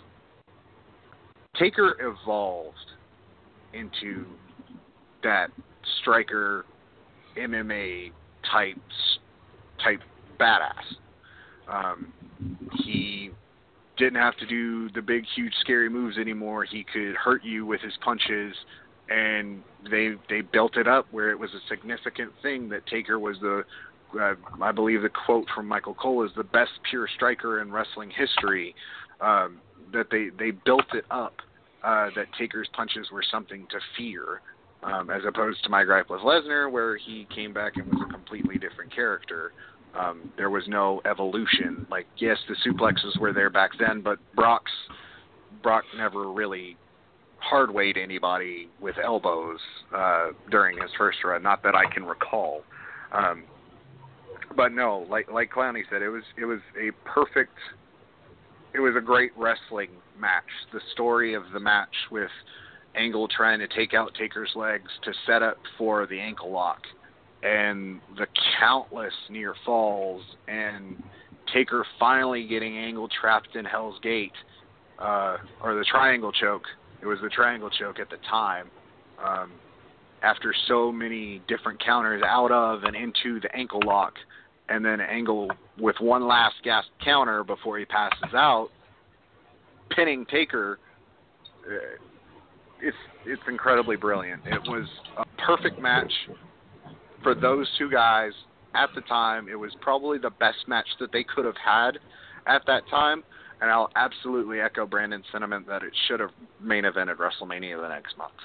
Taker evolved into that striker M M A type type badass. Um, he didn't have to do the big, huge, scary moves anymore. He could hurt you with his punches, and they they built it up where it was a significant thing that Taker was the, uh, I believe the quote from Michael Cole is the best pure striker in wrestling history. Um, that they, they built it up, uh, that Taker's punches were something to fear, um, as opposed to my gripe with Lesnar, where he came back and was a completely different character. Um, there was no evolution. Like, yes, the suplexes were there back then, but Brock's Brock never really hard-weighed anybody with elbows uh, during his first run, not that I can recall. Um, but no, like like Clowney said, it was it was a perfect, it was a great wrestling match. The story of the match with Angle trying to take out Taker's legs to set up for the ankle lock, and the countless near falls, and Taker finally getting Angle trapped in Hell's Gate, uh, or the triangle choke. It was the triangle choke at the time. Um, after so many different counters out of and into the ankle lock, and then Angle with one last gasp counter before he passes out, pinning Taker. Uh, it's it's incredibly brilliant. It was a perfect match for those two guys at the time. It was probably the best match that they could have had at that time, and I'll absolutely echo Brandon's sentiment that it should have main evented WrestleMania the next month.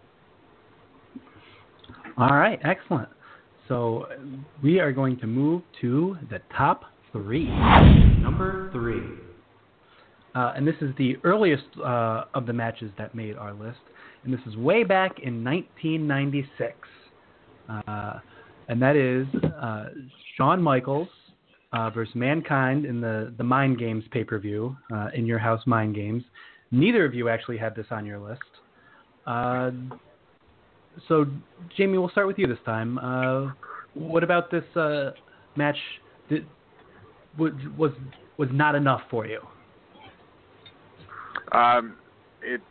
All right, excellent. So we are going to move to the top three. Number three. Uh, and this is the earliest uh, of the matches that made our list, and this is way back in nineteen ninety-six. Uh, and that is uh, Shawn Michaels uh, versus Mankind in the, the Mind Games pay-per-view, uh, In Your House Mind Games. Neither of you actually had this on your list. Uh, so, Jamie, we'll start with you this time. Uh, what about this uh, match that was, was was not enough for you? Um, it's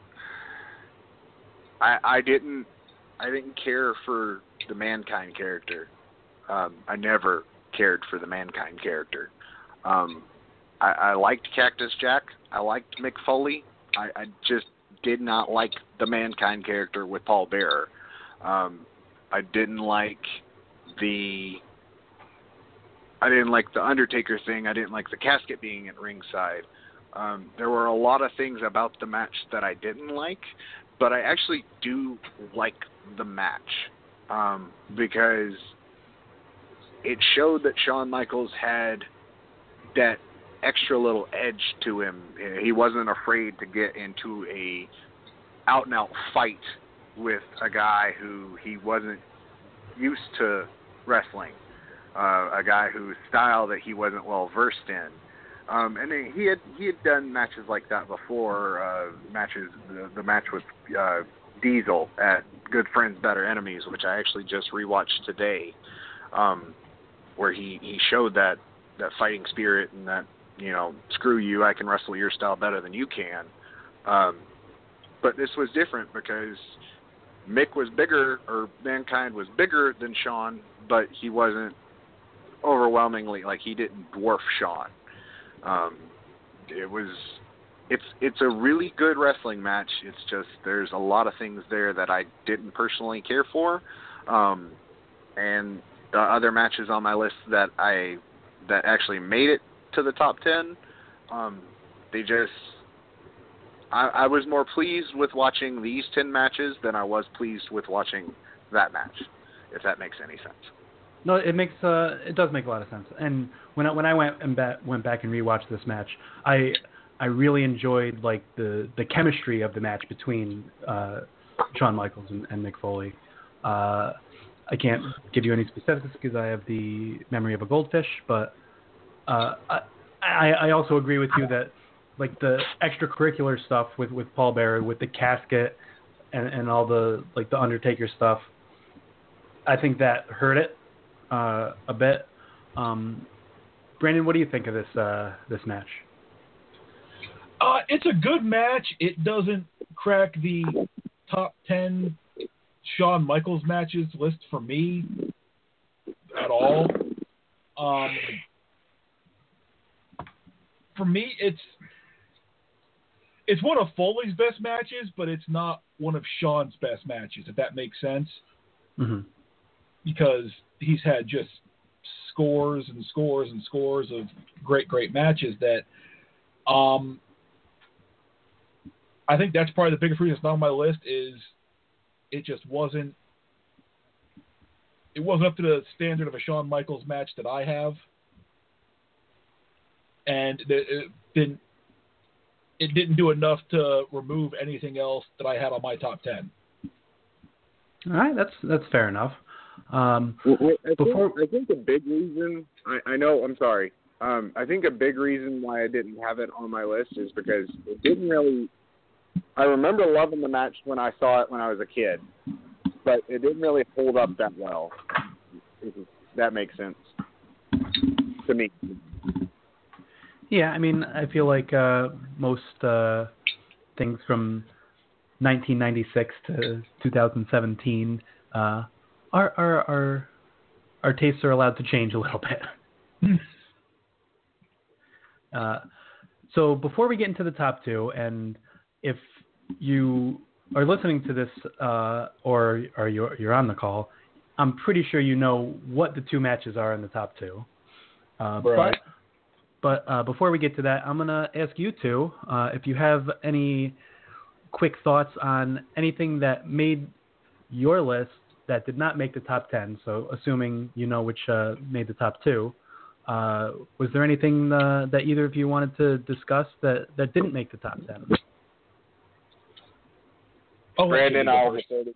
I I didn't I didn't care for the Mankind character. Um, I never cared for the Mankind character. Um, I, I liked Cactus Jack. I liked Mick Foley. I, I just did not like the Mankind character with Paul Bearer. Um, I didn't like the I didn't like the Undertaker thing. I didn't like the casket being at ringside. Um, there were a lot of things about the match that I didn't like, but I actually do like the match um, because it showed that Shawn Michaels had that extra little edge to him. He wasn't afraid to get into a out-and-out fight with a guy who he wasn't used to wrestling, uh, a guy whose style that he wasn't well versed in. Um, and he had he had done matches like that before. Uh, matches the, the match with uh, Diesel at Good Friends Better Enemies, which I actually just rewatched today, um, where he, he showed that, that fighting spirit and that, you know, screw you, I can wrestle your style better than you can. Um, but this was different because Mick was bigger, or Mankind was bigger than Shawn, but he wasn't overwhelmingly, like he didn't dwarf Shawn. Um, it was, it's it's a really good wrestling match. It's just there's a lot of things there that I didn't personally care for, um, and the other matches on my list that I that actually made it to the top ten, um, they just I, I was more pleased with watching these ten matches than I was pleased with watching that match, if that makes any sense. No, it makes uh, it does make a lot of sense. And when I, when I went and ba- went back and rewatched this match, I I really enjoyed like the, the chemistry of the match between uh, Shawn Michaels and, and Mick Foley. Uh, I can't give you any specifics because I have the memory of a goldfish, but uh, I I also agree with you that like the extracurricular stuff with, with Paul Bearer, with the casket and, and all the like the Undertaker stuff, I think that hurt it. Uh, a bit. Um, Brandon, what do you think of this uh, this match? Uh, it's a good match. It doesn't crack the top ten Shawn Michaels matches list for me at all. Um, for me, it's it's one of Foley's best matches, but it's not one of Shawn's best matches, if that makes sense. Mm-hmm. Because he's had just scores and scores and scores of great, great matches that um, I think that's probably the biggest reason it's not on my list is it just wasn't it wasn't up to the standard of a Shawn Michaels match that I have. And it didn't, it didn't do enough to remove anything else that I had on my top ten. All right, that's that's fair enough. Um, well, I, before think, I think a big reason, I, I know, I'm sorry, um, I think a big reason why I didn't have it on my list is because it didn't really, I remember loving the match when I saw it when I was a kid, but it didn't really hold up that well, if that makes sense to me. Yeah, I mean, I feel like uh, most uh, things from nineteen ninety-six to two thousand seventeen, uh, our, our our our tastes are allowed to change a little bit. uh, so before we get into the top two, and if you are listening to this uh, or or you're you're on the call, I'm pretty sure you know what the two matches are in the top two. Uh, right. But but uh, before we get to that, I'm gonna ask you two uh, if you have any quick thoughts on anything that made your list that did not make the top ten. So assuming you know which uh, made the top two, uh, was there anything uh, that either of you wanted to discuss that, that didn't make the top ten? Oh, Brandon, I'll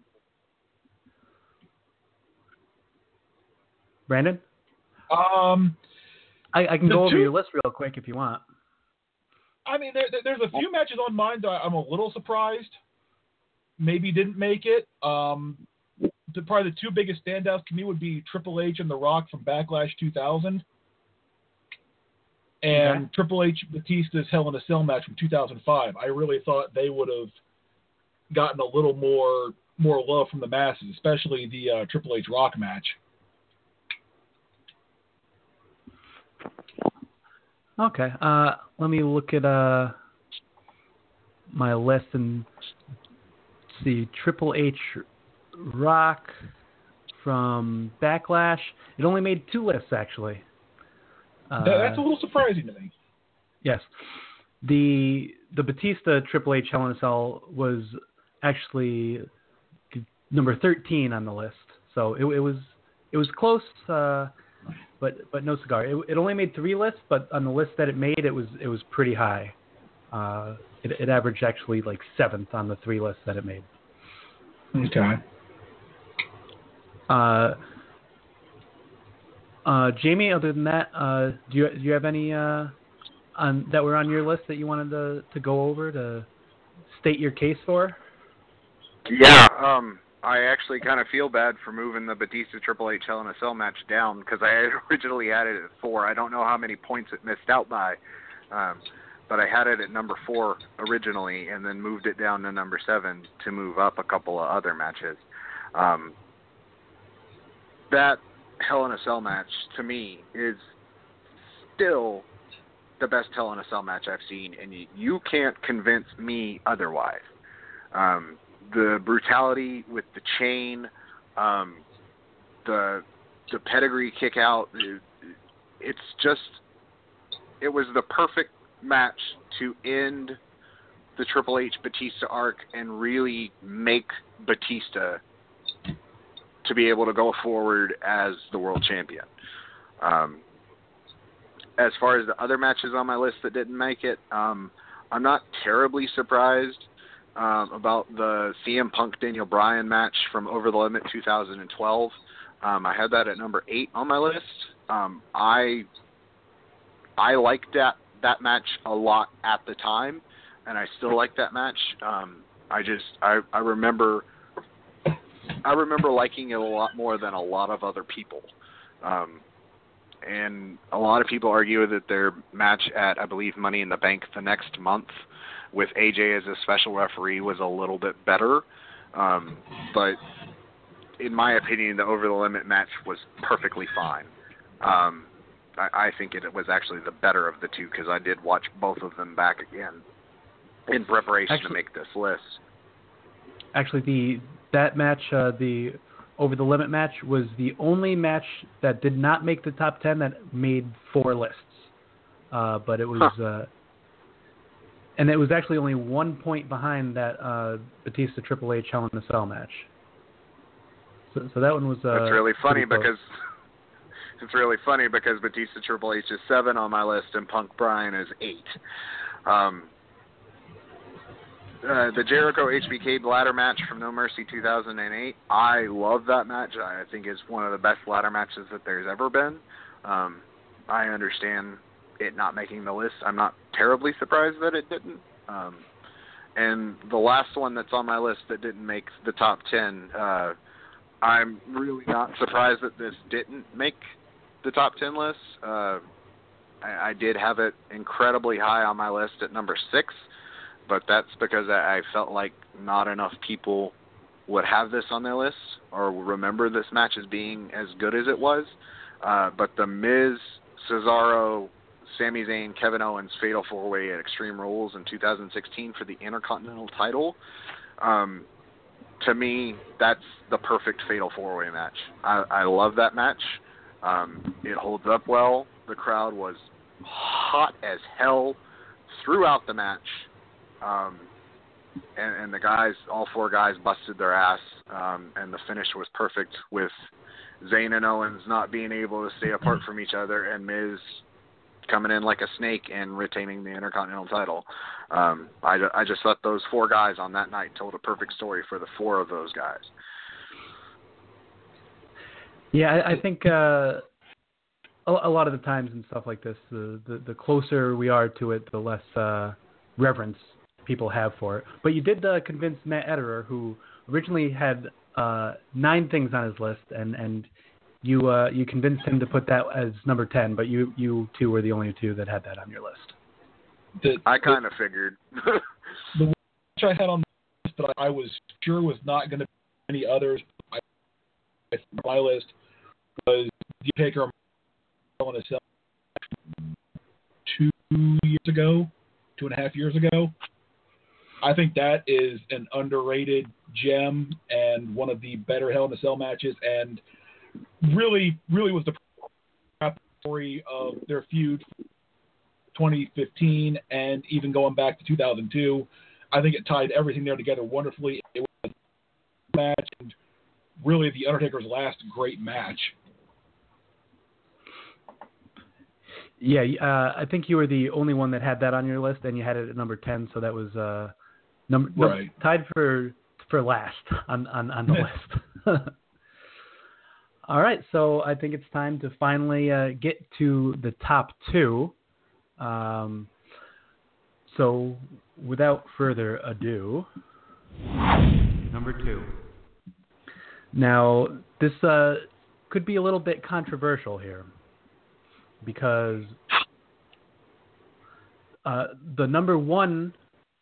Brandon? Um, I, I can the go over two- your list real quick if you want. I mean, there, there's a few matches on mine that I'm a little surprised maybe didn't make it. Um, the, probably the two biggest standouts to me would be Triple H and The Rock from Backlash two thousand, and Okay. Triple H Batista's Hell in a Cell match from two thousand five. I really thought they would have gotten a little more more love from the masses, especially the uh, Triple H Rock match. Okay. Uh, let me look at uh, my list and see. Triple H Rock from Backlash. It only made two lists, actually. Uh, That, that's a little surprising to me. Yes. The the Batista Triple H Hell in a Cell was actually number thirteen on the list. So it, it was it was close, uh, but but no cigar. It, it only made three lists, but on the list that it made, it was it was pretty high. Uh, it, it averaged actually like seventh on the three lists that it made. Okay. Uh, uh, Jamie, other than that, uh, do you do you have any uh, on that were on your list that you wanted to to go over to state your case for? Yeah, um, I actually kind of feel bad for moving the Batista Triple H Hell in a Cell match down because I had originally had it at four. I don't know how many points it missed out by, um, but I had it at number four originally and then moved it down to number seven to move up a couple of other matches. Um, that Hell in a Cell match, to me, is still the best Hell in a Cell match I've seen, and you, you can't convince me otherwise. Um, the brutality with the chain, um, the the pedigree kick out, it, it's just, it was the perfect match to end the Triple H Batista arc and really make Batista to be able to go forward as the world champion. Um, as far as the other matches on my list that didn't make it, um, I'm not terribly surprised um, about the C M Punk Daniel Bryan match from Over the Limit two thousand twelve. Um, I had that at number eight on my list. Um, I I liked that that match a lot at the time, and I still like that match. Um, I just I, I remember I remember liking it a lot more than a lot of other people. Um, and a lot of people argue that their match at, I believe, Money in the Bank the next month with A J as a special referee was a little bit better. Um, but in my opinion, the Over the Limit match was perfectly fine. Um, I, I think it was actually the better of the two because I did watch both of them back again in preparation actually, to make this list. Actually, the that match, uh, the Over the Limit match, was the only match that did not make the top ten that made four lists. Uh, but it was, huh. uh, and it was actually only one point behind that uh, Batista Triple H Hell in a Cell match. So, so that one was. Uh, That's really funny because it's really funny because Batista Triple H is seven on my list and Punk Bryan is eight. Um, Uh, the Jericho H B K ladder match from No Mercy two thousand eight, I love that match. I think it's one of the best ladder matches that there's ever been. Um, I understand it not making the list. I'm not terribly surprised that it didn't. Um, and the last one that's on my list that didn't make the top ten, uh, I'm really not surprised that this didn't make the top ten list. Uh, I, I did have it incredibly high on my list at number six. But that's because I felt like not enough people would have this on their list or remember this match as being as good as it was. Uh, but the Miz, Cesaro, Sami Zayn, Kevin Owens Fatal four way at Extreme Rules in two thousand sixteen for the Intercontinental title, um, to me, that's the perfect Fatal four way match. I, I love that match. Um, it holds up well. The crowd was hot as hell throughout the match. Um, and, and the guys, all four guys busted their ass, um, and the finish was perfect with Zayn and Owens not being able to stay apart from each other and Miz coming in like a snake and retaining the Intercontinental title. Um, I, I just thought those four guys on that night told a perfect story for the four of those guys. Yeah, I, I think uh, a, a lot of the times and stuff like this, the, the, the closer we are to it, the less uh, reverence people have for it. But you did uh, convince Matt Ederer, who originally had uh, nine things on his list, and and you uh, you convinced him to put that as number ten. But you you two were the only two that had that on your list. The, I kind of figured. The one which I had on the list that I was sure was not going to be any others. I, my list was Taker on a cell two years ago, two and a half years ago. I think that is an underrated gem and one of the better Hell in a Cell matches, and really, really was the story of their feud twenty fifteen and even going back to two thousand two. I think it tied everything there together wonderfully. It was a match and really the Undertaker's last great match. Yeah, uh, I think you were the only one that had that on your list, and you had it at number ten, so that was uh, number right. no, tied for for last on, on, on the list. All right, so I think it's time to finally uh, get to the top two. Um, so, without further ado, number two. Now, this uh, could be a little bit controversial here because uh, the number one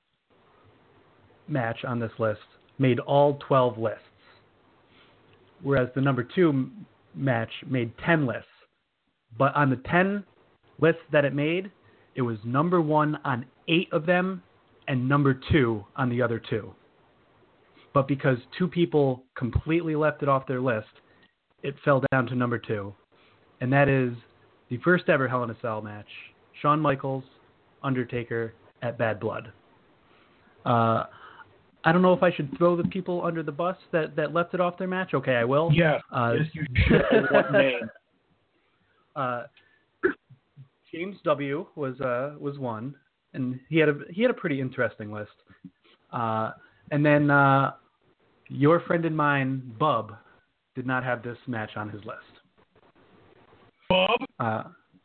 match on this list made all twelve lists, whereas the number two match made ten lists. But on the ten lists that it made, it was number one on eight of them and number two on the other two. But because two people completely left it off their list, it fell down to number two. And that is the first ever Hell in a Cell match, Shawn Michaels, Undertaker at Bad Blood. Uh, I don't know if I should throw the people under the bus that, that left it off their match. Okay, I will. Yeah, uh, yes, you should. What name? Uh, James W. was uh, was one, and he had a he had a pretty interesting list. Uh, and then uh, your friend and mine, Bub, did not have this match on his list. Bub? Uh,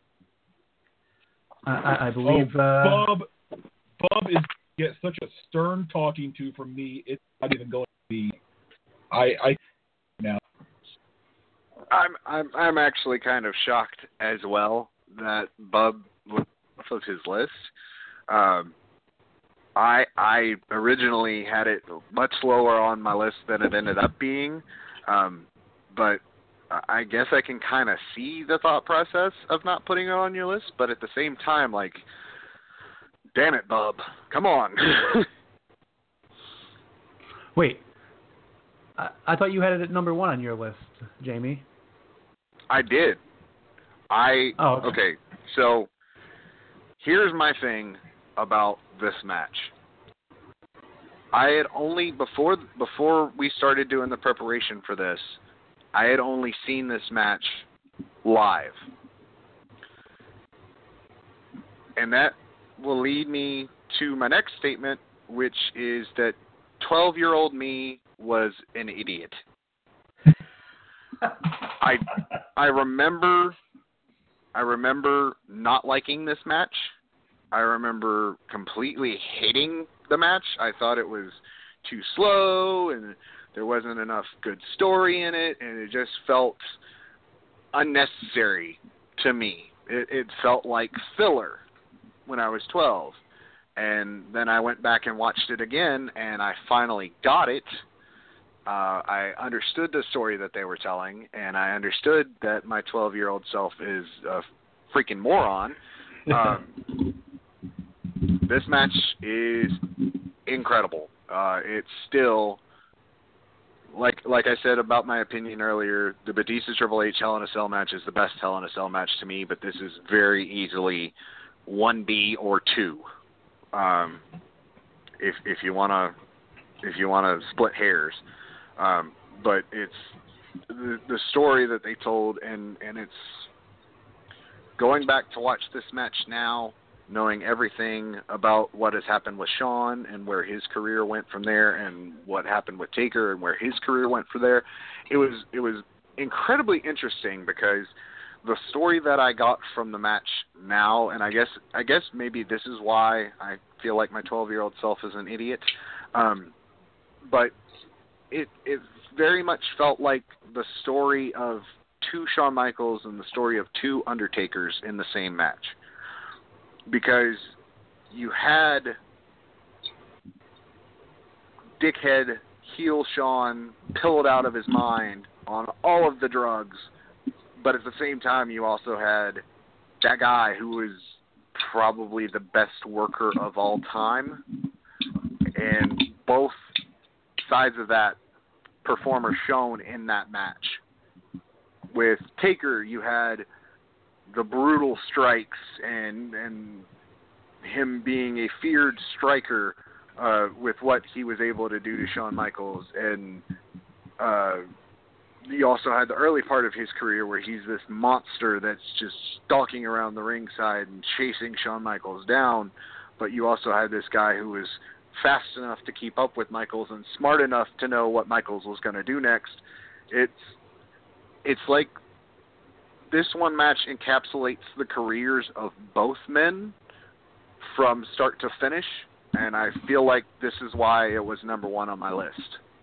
I, I believe. Oh, uh, Bub. Bub is get such a stern talking to from me. It's not even going to be. I I now. I'm I'm I'm actually kind of shocked as well that Bub was off of his list. Um, I I originally had it much lower on my list than it ended up being, um, but I guess I can kind of see the thought process of not putting it on your list. But at the same time, like, damn it, Bub, come on. Wait, I, I thought you had it at number one on your list, Jamie. I did. I oh, okay. okay. So here's my thing about this match. I had only before before we started doing the preparation for this, I had only seen this match live, and that will lead me to my next statement, which is that twelve-year-old me was an idiot. I I remember I remember not liking this match. I remember completely hating the match. I thought it was too slow and there wasn't enough good story in it, and it just felt unnecessary to me. It, it felt like filler when I was twelve. And then I went back and watched it again, and I finally got it. Uh, I understood the story that they were telling, and I understood that my twelve-year-old self is a freaking moron. Um, this match is incredible. Uh, it's still, like like I said about my opinion earlier, the Batista Triple H Hell in a Cell match is the best Hell in a Cell match to me, but this is very easily one B or two. Um, if if you wanna if you wanna split hairs. Um, but it's the, the story that they told, and, and it's going back to watch this match now, knowing everything about what has happened with Shawn and where his career went from there, and what happened with Taker and where his career went from there. It was it was incredibly interesting because the story that I got from the match now, and I guess I guess maybe this is why I feel like my twelve-year-old self is an idiot, um, but It it very much felt like the story of two Shawn Michaels and the story of two Undertakers in the same match. Because you had dickhead heel Shawn pillowed out of his mind on all of the drugs, but at the same time you also had that guy who was probably the best worker of all time, and both sides of that performer shown in that match. With Taker, you had the brutal strikes and and him being a feared striker uh, with what he was able to do to Shawn Michaels, and uh, you also had the early part of his career where he's this monster that's just stalking around the ringside and chasing Shawn Michaels down, but you also had this guy who was fast enough to keep up with Michaels and smart enough to know what Michaels was going to do next. It's it's like this one match encapsulates the careers of both men, from start to finish, and I feel like this is why it was number one on my list.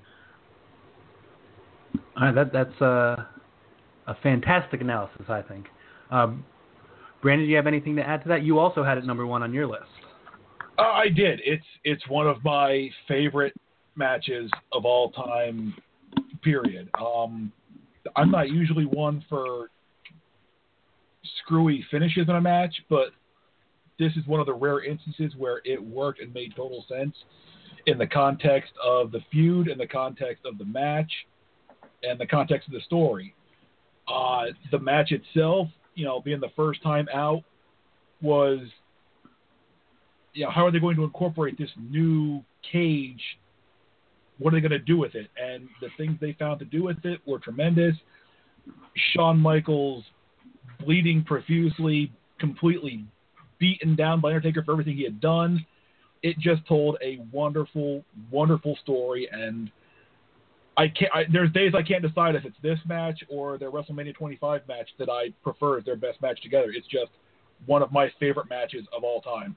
All right, that, that's a, a fantastic analysis, I think. Um, Brandon, do you have anything to add to that? You also had it number one on your list. Uh, I did. It's it's one of my favorite matches of all time, period. Um, I'm not usually one for screwy finishes in a match, but this is one of the rare instances where it worked and made total sense in the context of the feud, in the context of the match, and the context of the story. Uh, the match itself, you know, being the first time out, was, you know, how are they going to incorporate this new cage? What are they going to do with it? And the things they found to do with it were tremendous. Shawn Michaels bleeding profusely, completely beaten down by Undertaker for everything he had done. It just told a wonderful, wonderful story, and I can't. I, there's days I can't decide if it's this match or their WrestleMania twenty-five match that I prefer as their best match together. It's just one of my favorite matches of all time.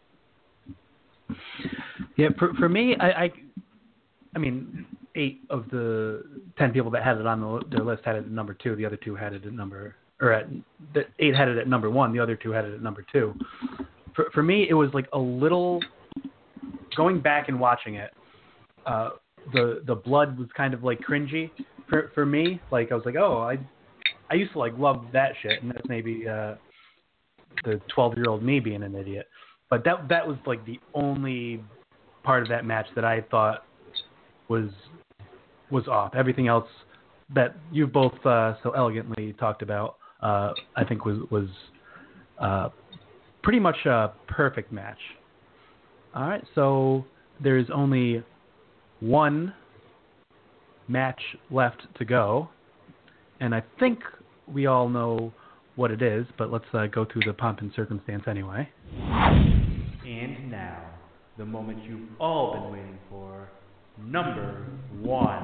Yeah, for for me, I, I, I mean, eight of the ten people that had it on the, their list had it at number two. The other two had it at number, or at the eight had it at number one. The other two had it at number two. For for me, it was like a little going back and watching it. Uh, the the blood was kind of like cringy for for me. Like I was like, oh, I I used to like love that shit, and that's maybe uh, the twelve year old me being an idiot. But that that was like the only part of that match that I thought was was off. Everything else that you both uh, so elegantly talked about, uh, I think was was uh, pretty much a perfect match. All right, so there's only one match left to go, and I think we all know what it is, but let's uh, go through the pomp and circumstance anyway. And now, the moment you've all been waiting for, number one.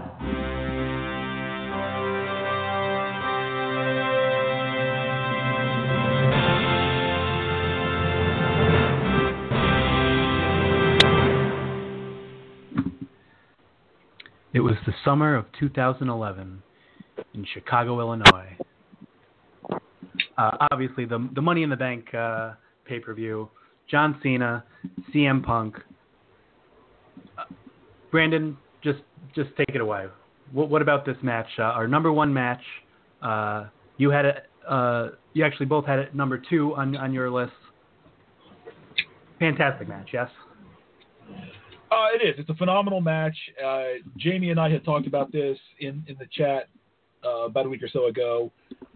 It was the summer of two thousand eleven in Chicago, Illinois. Uh, obviously, the the Money in the Bank uh, pay-per-view. John Cena, C M Punk. Uh, Brandon, just just take it away. What, what about this match? Uh, our number one match. Uh, you had it. Uh, you actually both had it number two on on your list. Fantastic match, yes. Uh, it is. It's a phenomenal match. Uh, Jamie and I had talked about this in, in the chat uh, about a week or so ago.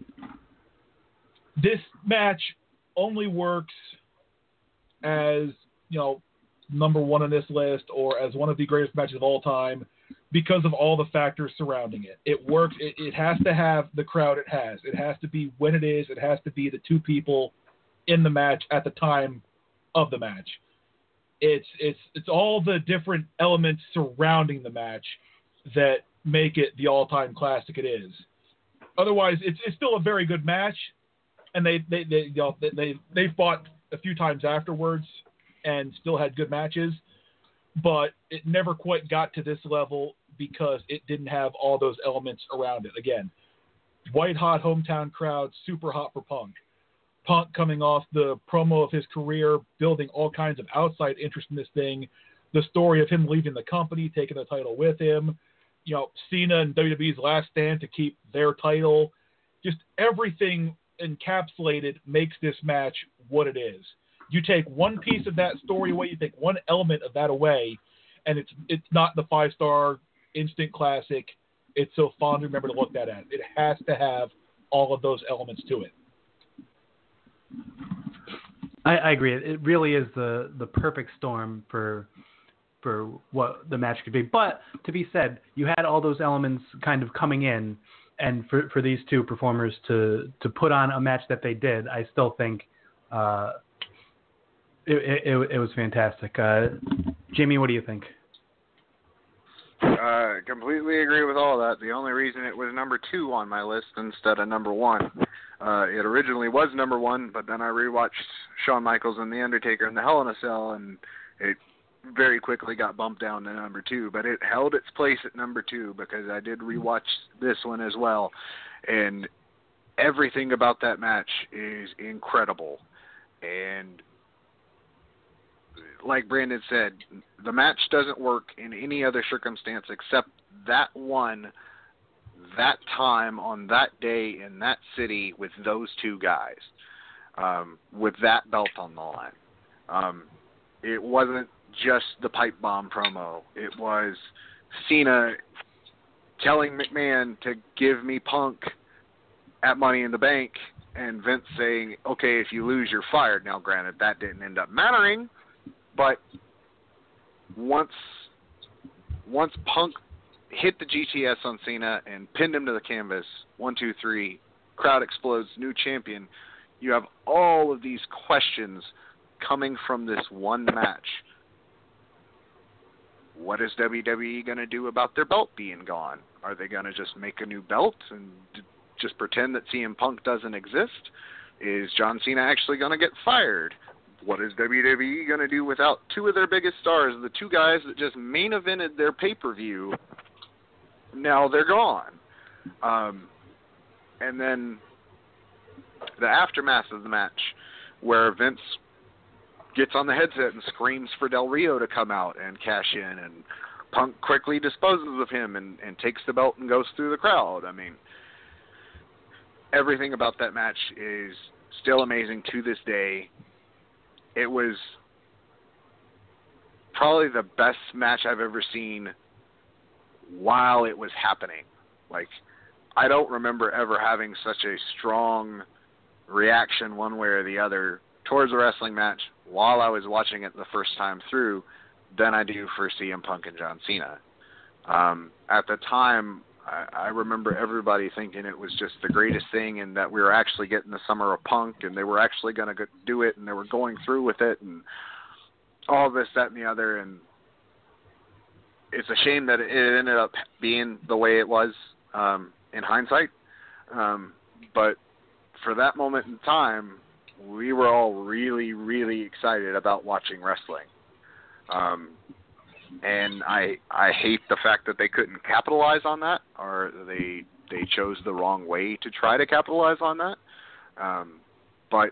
This match only works as, you know, number one on this list or as one of the greatest matches of all time because of all the factors surrounding it. It works. It, it has to have the crowd it has. It has to be when it is. It has to be the two people in the match at the time of the match. It's it's it's all the different elements surrounding the match that make it the all-time classic it is. Otherwise, it's it's still a very good match, and they they they you know, they, they they fought a few times afterwards and still had good matches, but it never quite got to this level because it didn't have all those elements around it. Again, white hot hometown crowd, super hot for Punk. Punk coming off the promo of his career, building all kinds of outside interest in this thing. The story of him leaving the company, taking the title with him. You know, Cena and W W E's last stand to keep their title. Just everything encapsulated makes this match what it is. You take one piece of that story away, you take one element of that away, and it's it's not the five-star instant classic. It's so fun to remember to look that at. It has to have all of those elements to it. I, I agree. It really is the, the perfect storm for for what the match could be. But to be said, you had all those elements kind of coming in, and for, for these two performers to, to put on a match that they did, I still think uh, it, it, it was fantastic. Uh, Jimmy, what do you think? Uh, completely agree with all that. The only reason it was number two on my list instead of number one Uh, it originally was number one, but then I rewatched Shawn Michaels and The Undertaker in the Hell in a Cell, and it very quickly got bumped down to number two. But it held its place at number two because I did rewatch this one as well, and everything about that match is incredible. And like Brandon said, the match doesn't work in any other circumstance except that one, that time, on that day, in that city, with those two guys, um, with that belt on the line. Um, it wasn't just the pipe bomb promo. It was Cena telling McMahon to give me Punk at Money in the Bank, and Vince saying, okay, if you lose, you're fired. Now, granted, that didn't end up mattering, but once once Punk hit the G T S on Cena and pinned him to the canvas, one, two, three, crowd explodes, new champion, you have all of these questions coming from this one match. What is W W E going to do about their belt being gone? Are they going to just make a new belt and d- just pretend that C M Punk doesn't exist? Is John Cena actually going to get fired? What is W W E going to do without two of their biggest stars, the two guys that just main evented their pay-per-view? Now they're gone. Um, and then the aftermath of the match, where Vince gets on the headset and screams for Del Rio to come out and cash in, and Punk quickly disposes of him and, and takes the belt and goes through the crowd. I mean, everything about that match is still amazing to this day. It was probably the best match I've ever seen while it was happening. Like, I don't remember ever having such a strong reaction one way or the other towards a wrestling match while I was watching it the first time through than I do for C M Punk and John Cena. Um, at the time, I, I remember everybody thinking it was just the greatest thing, and that we were actually getting the Summer of Punk, and they were actually going to do it, and they were going through with it, and all this, that, and the other. And it's a shame that it ended up being the way it was um, in hindsight. Um, but for that moment in time, we were all really, really excited about watching wrestling. Um, and I I hate the fact that they couldn't capitalize on that, or they they chose the wrong way to try to capitalize on that. Um, but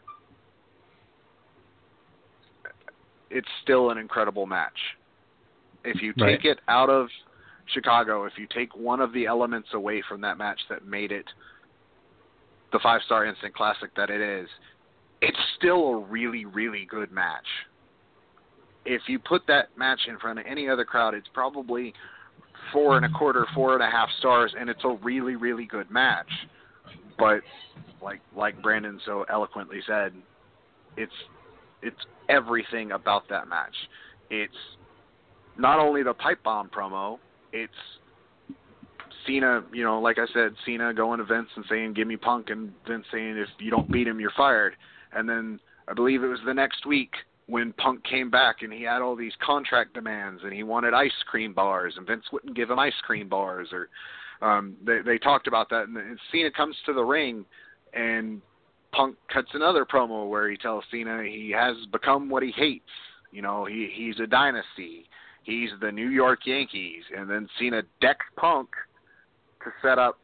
it's still an incredible match. If you take Right. it out of Chicago, if you take one of the elements away from that match that made it the five-star instant classic that it is, it's still a really, really good match. If you put that match in front of any other crowd, it's probably four and a quarter, four and a half stars, and it's a really, really good match. But like like Brandon so eloquently said, it's it's everything about that match. It's not only the pipe bomb promo, it's Cena, you know, like I said, Cena going to Vince and saying, give me Punk, and Vince saying, if you don't beat him, you're fired. And then I believe it was the next week when Punk came back and he had all these contract demands and he wanted ice cream bars, and Vince wouldn't give him ice cream bars. Or um, they, they talked about that. And, and Cena comes to the ring, and Punk cuts another promo where he tells Cena he has become what he hates. You know, he he's a dynasty. He's the New York Yankees. And then Cena decks Punk to set up.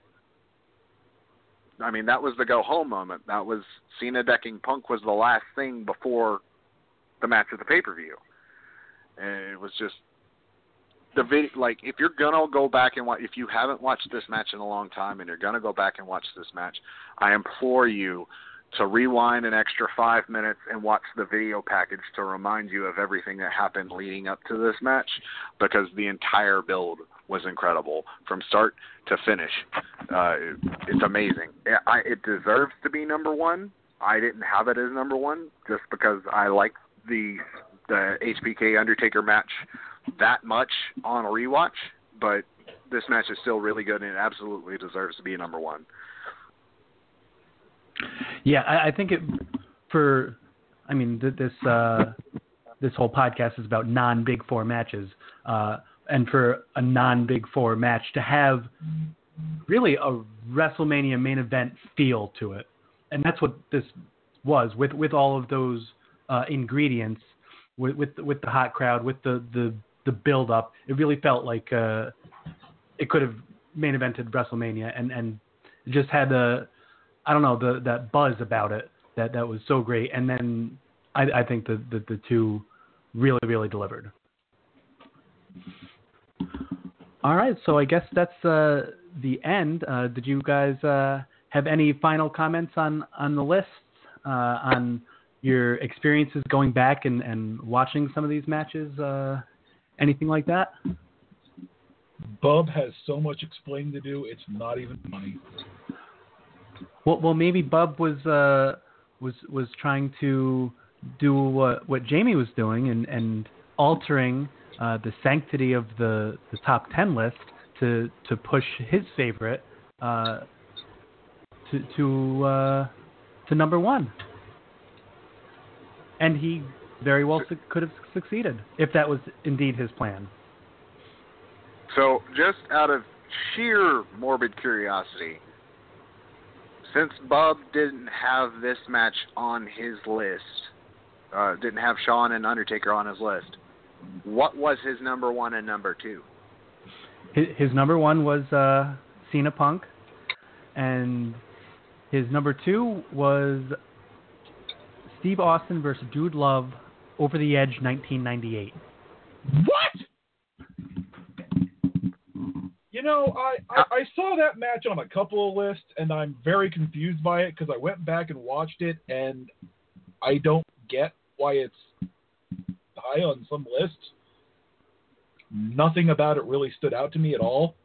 I mean, that was the go-home moment. That was Cena decking Punk was the last thing before the match of the pay-per-view. And it was just the video. Like, if you're gonna go back and watch, if you haven't watched this match in a long time and you're gonna go back and watch this match, I implore you to rewind an extra five minutes and watch the video package to remind you of everything that happened leading up to this match, because the entire build was incredible from start to finish. Uh, it, it's amazing. It, I, it deserves to be number one. I didn't have it as number one just because I like the the H B K Undertaker match that much on a rewatch, but this match is still really good and it absolutely deserves to be number one. Yeah, I, I think it for. I mean, th- this uh, this whole podcast is about non-Big Four matches, uh, and for a non-Big Four match to have really a WrestleMania main event feel to it, and that's what this was with with all of those uh, ingredients, with, with with the hot crowd, with the the the build up. It really felt like uh, it could have main evented WrestleMania, and and just had the I don't know the that buzz about it that that was so great. And then I, I think the, the the two really really delivered. All right, so I guess that's uh, the end. Uh, did you guys uh, have any final comments on, on the lists, uh, on your experiences going back and, and watching some of these matches? Uh, anything like that? Bub has so much explaining to do, it's not even funny. Well, well, maybe Bub was uh, was was trying to do what what Jamie was doing and, and altering Uh, the sanctity of the, the top ten list to to push his favorite uh, to to uh, to number one, and he very well su- could have succeeded if that was indeed his plan. So, just out of sheer morbid curiosity, since Bub didn't have this match on his list, uh, didn't have Shawn and Undertaker on his list, what was his number one and number two? His, his number one was uh, Cena Punk, and his number two was Steve Austin versus Dude Love Over the Edge nineteen ninety-eight. What? You know, I, I, I saw that match on a couple of lists, and I'm very confused by it because I went back and watched it, and I don't get why it's high on some lists. Nothing about it really stood out to me at all.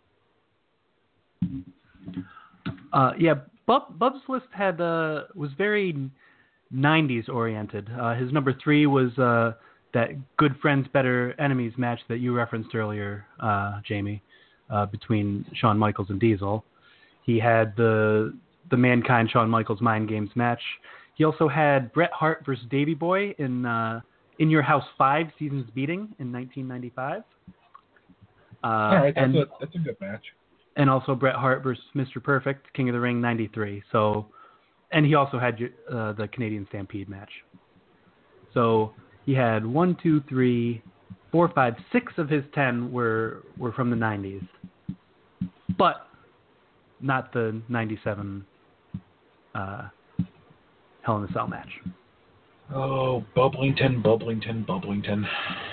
Uh, yeah, Bub, Bub's list had uh, was very nineties oriented. Uh, his number three was uh, that Good Friends Better Enemies match that you referenced earlier, uh, Jamie, uh, between Shawn Michaels and Diesel. He had the the Mankind Shawn Michaels Mind Games match. He also had Bret Hart versus Davey Boy in uh, In Your House five Seasons Beating in nineteen ninety-five. Uh, All right, that's, and, a, that's a good match. And also Bret Hart versus Mister Perfect, King of the Ring ninety-three. So, and he also had uh, the Canadian Stampede match. So he had one, two, three, four, five, six of his ten were were from the nineties, but not the ninety-seven uh, Hell in a Cell match. Oh, Bubblington, Bubblington, Bubblington.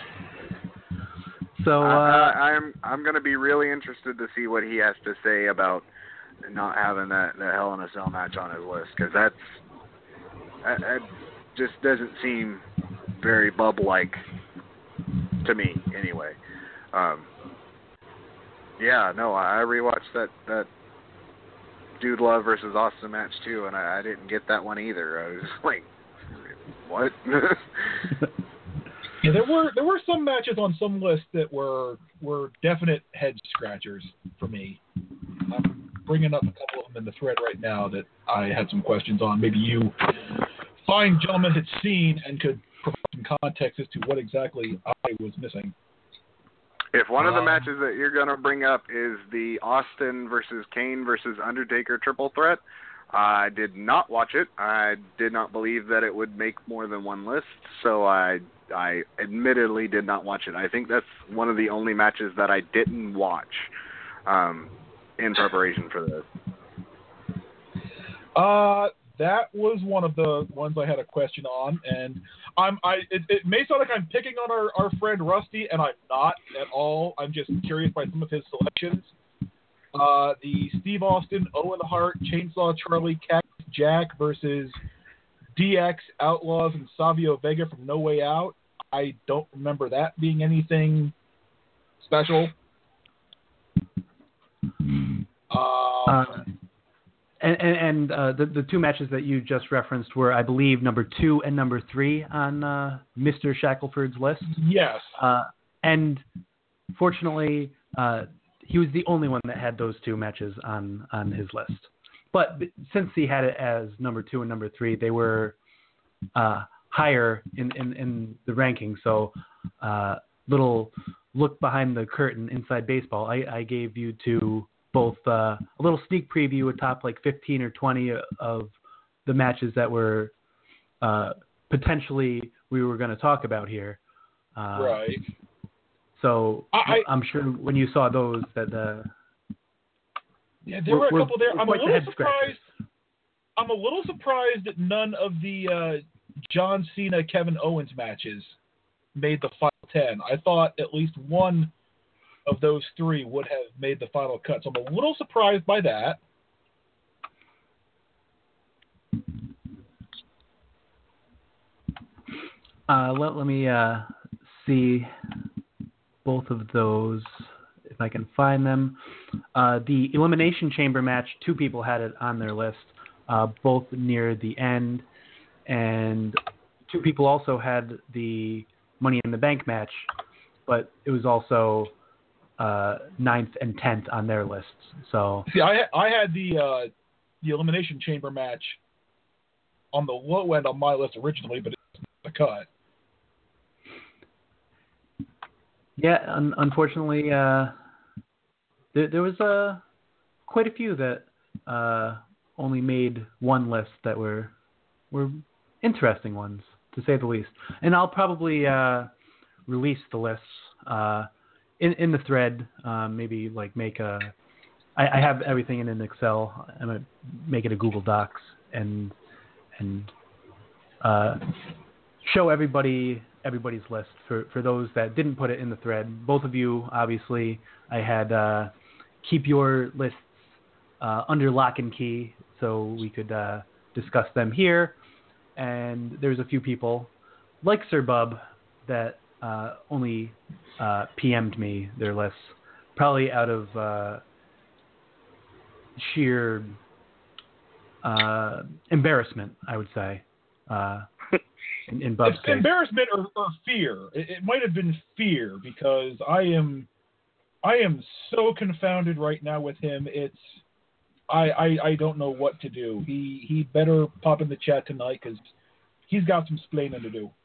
So uh, I, I'm I'm going to be really interested to see what he has to say about not having that, that Hell in a Cell match on his list, because that's that, that just doesn't seem very Bub-like to me, anyway. Um, yeah, no, I rewatched that that Dude Love versus Austin match too, and I, I didn't get that one either. I was just like, what? Yeah, there were there were some matches on some lists that were were definite head scratchers for me. I'm bringing up a couple of them in the thread right now that I had some questions on. Maybe you fine gentlemen had seen and could provide some context as to what exactly I was missing. If one of the Um, matches that you're going to bring up is the Austin versus Kane versus Undertaker triple threat, I did not watch it. I did not believe that it would make more than one list, so I I admittedly did not watch it. I think that's one of the only matches that I didn't watch um, in preparation for this. Uh, that was one of the ones I had a question on, and I'm I it, it may sound like I'm picking on our, our friend Rusty, and I'm not at all. I'm just curious by some of his selections. Uh, the Steve Austin, Owen Hart, Chainsaw Charlie, Cactus Jack versus D X, Outlaws, and Savio Vega from No Way Out. I don't remember that being anything special. Um, uh, and and, and uh, the the two matches that you just referenced were, I believe, number two and number three on uh, Mister Shackelford's list. yes. Uh, and fortunately, uh, he was the only one that had those two matches on, on his list. But since he had it as number two and number three, they were uh, higher in, in, in the ranking. So uh, little look behind the curtain inside baseball. I, I gave you two both uh, a little sneak preview atop like fifteen or twenty of the matches that were uh, potentially we were going to talk about here. Uh, right. So I, I'm sure when you saw those that the yeah, there were a couple there. I'm a little surprised. Scratchers. I'm a little surprised that none of the uh, John Cena Kevin Owens matches made the final ten. I thought at least one of those three would have made the final cut. So I'm a little surprised by that. Uh, let, let me uh, see both of those, if I can find them. Uh, the Elimination Chamber match, two people had it on their list, uh, both near the end. And two people also had the Money in the Bank match, but it was also uh, ninth and tenth on their lists. So see, I I had the uh, the Elimination Chamber match on the low end on my list originally, but it's not a cut. Yeah, un- unfortunately, uh, there, there was uh, quite a few that uh, only made one list that were were interesting ones, to say the least. And I'll probably uh, release the lists uh, in in the thread. Uh, maybe like make a. I, I have everything in an Excel. I'm gonna make it a Google Docs and and uh, show everybody everybody's list for, for those that didn't put it in the thread. Both of you, obviously, I had uh, keep your lists uh, under lock and key so we could uh, discuss them here. And there's a few people, like Sir Bub, that uh, only uh, P M'd me their lists, probably out of uh, sheer uh, embarrassment, I would say. Uh, In, in Bub's it's case. embarrassment or, or fear. It, it might have been fear because I am, I am so confounded right now with him. It's, I, I, I don't know what to do. He, he better pop in the chat tonight because he's got some splaining to do.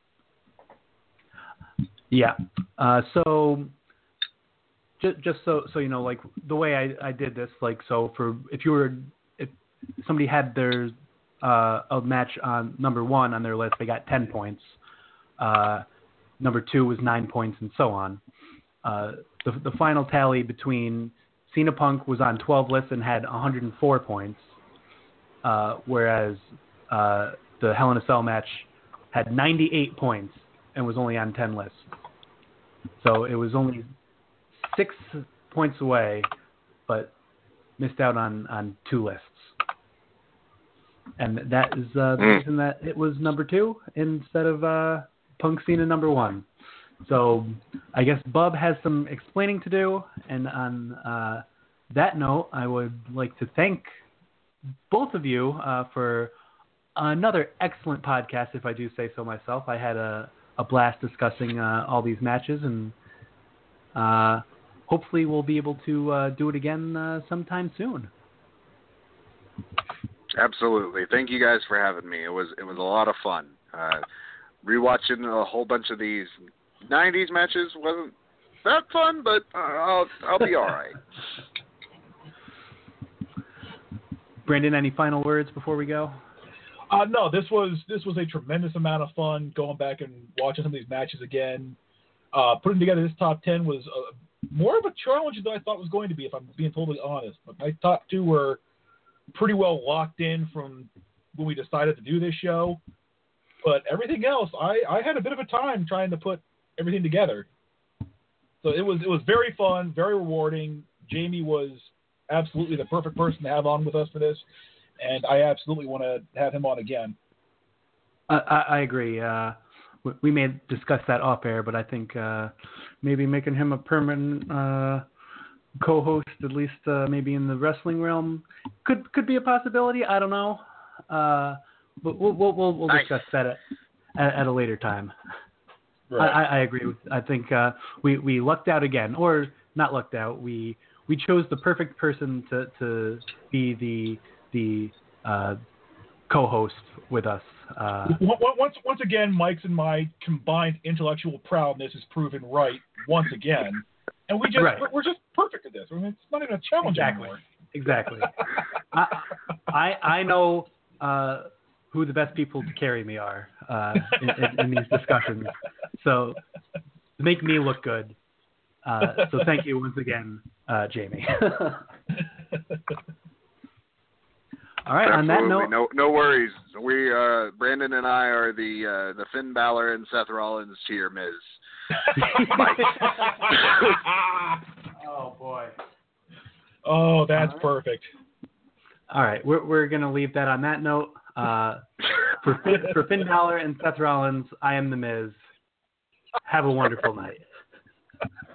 Yeah. Uh, so, just, just so so you know, like the way I, I did this, like so for if you were if somebody had their Uh, a match on number one on their list, they got ten points. Uh, number two was nine points, and so on. Uh, the, the final tally between Cena Punk was on twelve lists and had one hundred four points, uh, whereas uh, the Hell in a Cell match had ninety-eight points and was only on ten lists. So it was only six points away, but missed out on, on two lists. And that is uh, the Mm. reason that it was number two instead of uh, Punk Cena number one. So I guess Bub has some explaining to do. And on uh, that note, I would like to thank both of you uh, for another excellent podcast, if I do say so myself. I had a, a blast discussing uh, all these matches, and uh, hopefully we'll be able to uh, do it again uh, sometime soon. Absolutely. Thank you guys for having me. It was it was a lot of fun. Uh, rewatching a whole bunch of these nineties matches wasn't that fun, but uh, I'll I'll be all right. Brandon, any final words before we go? Uh, no, this was this was a tremendous amount of fun going back and watching some of these matches again. Uh, putting together this top ten was uh, more of a challenge than I thought it was going to be, if I'm being totally honest. But my top two were pretty well locked in from when we decided to do this show. But everything else, I, I had a bit of a time trying to put everything together. So it was it was very fun, very rewarding. Jamie was absolutely the perfect person to have on with us for this, and I absolutely want to have him on again. I, I, I agree. Uh, we, we may discuss that off air, but I think uh, maybe making him a permanent uh, co-host, at least uh, maybe in the wrestling realm, could could be a possibility. I don't know, uh, but we'll we'll we'll, we'll discuss that at, at, at a later time. Right. I, I agree with. I think uh, we we lucked out again, or not lucked out. We we chose the perfect person to, to be the the uh, co-host with us. Uh, once once again, Mike's and my combined intellectual prowess is proven right once again. And we just right. we're, we're just perfect at this. I mean, it's not even a challenge exactly. anymore. Exactly. I, I I know uh, uh, who the best people to carry me are uh, in, in, in these discussions. So to make me look good. Uh, so thank you once again, uh, Jamie. All right. Absolutely. On that note, no no worries. We uh, Brandon and I are the uh, the Finn Balor and Seth Rollins to your Miz. Oh boy. Oh, that's All right. perfect. All right, we're we're gonna leave that on that note. Uh, for Finn, for Finn Balor and Seth Rollins, I am the Miz. Have a wonderful night.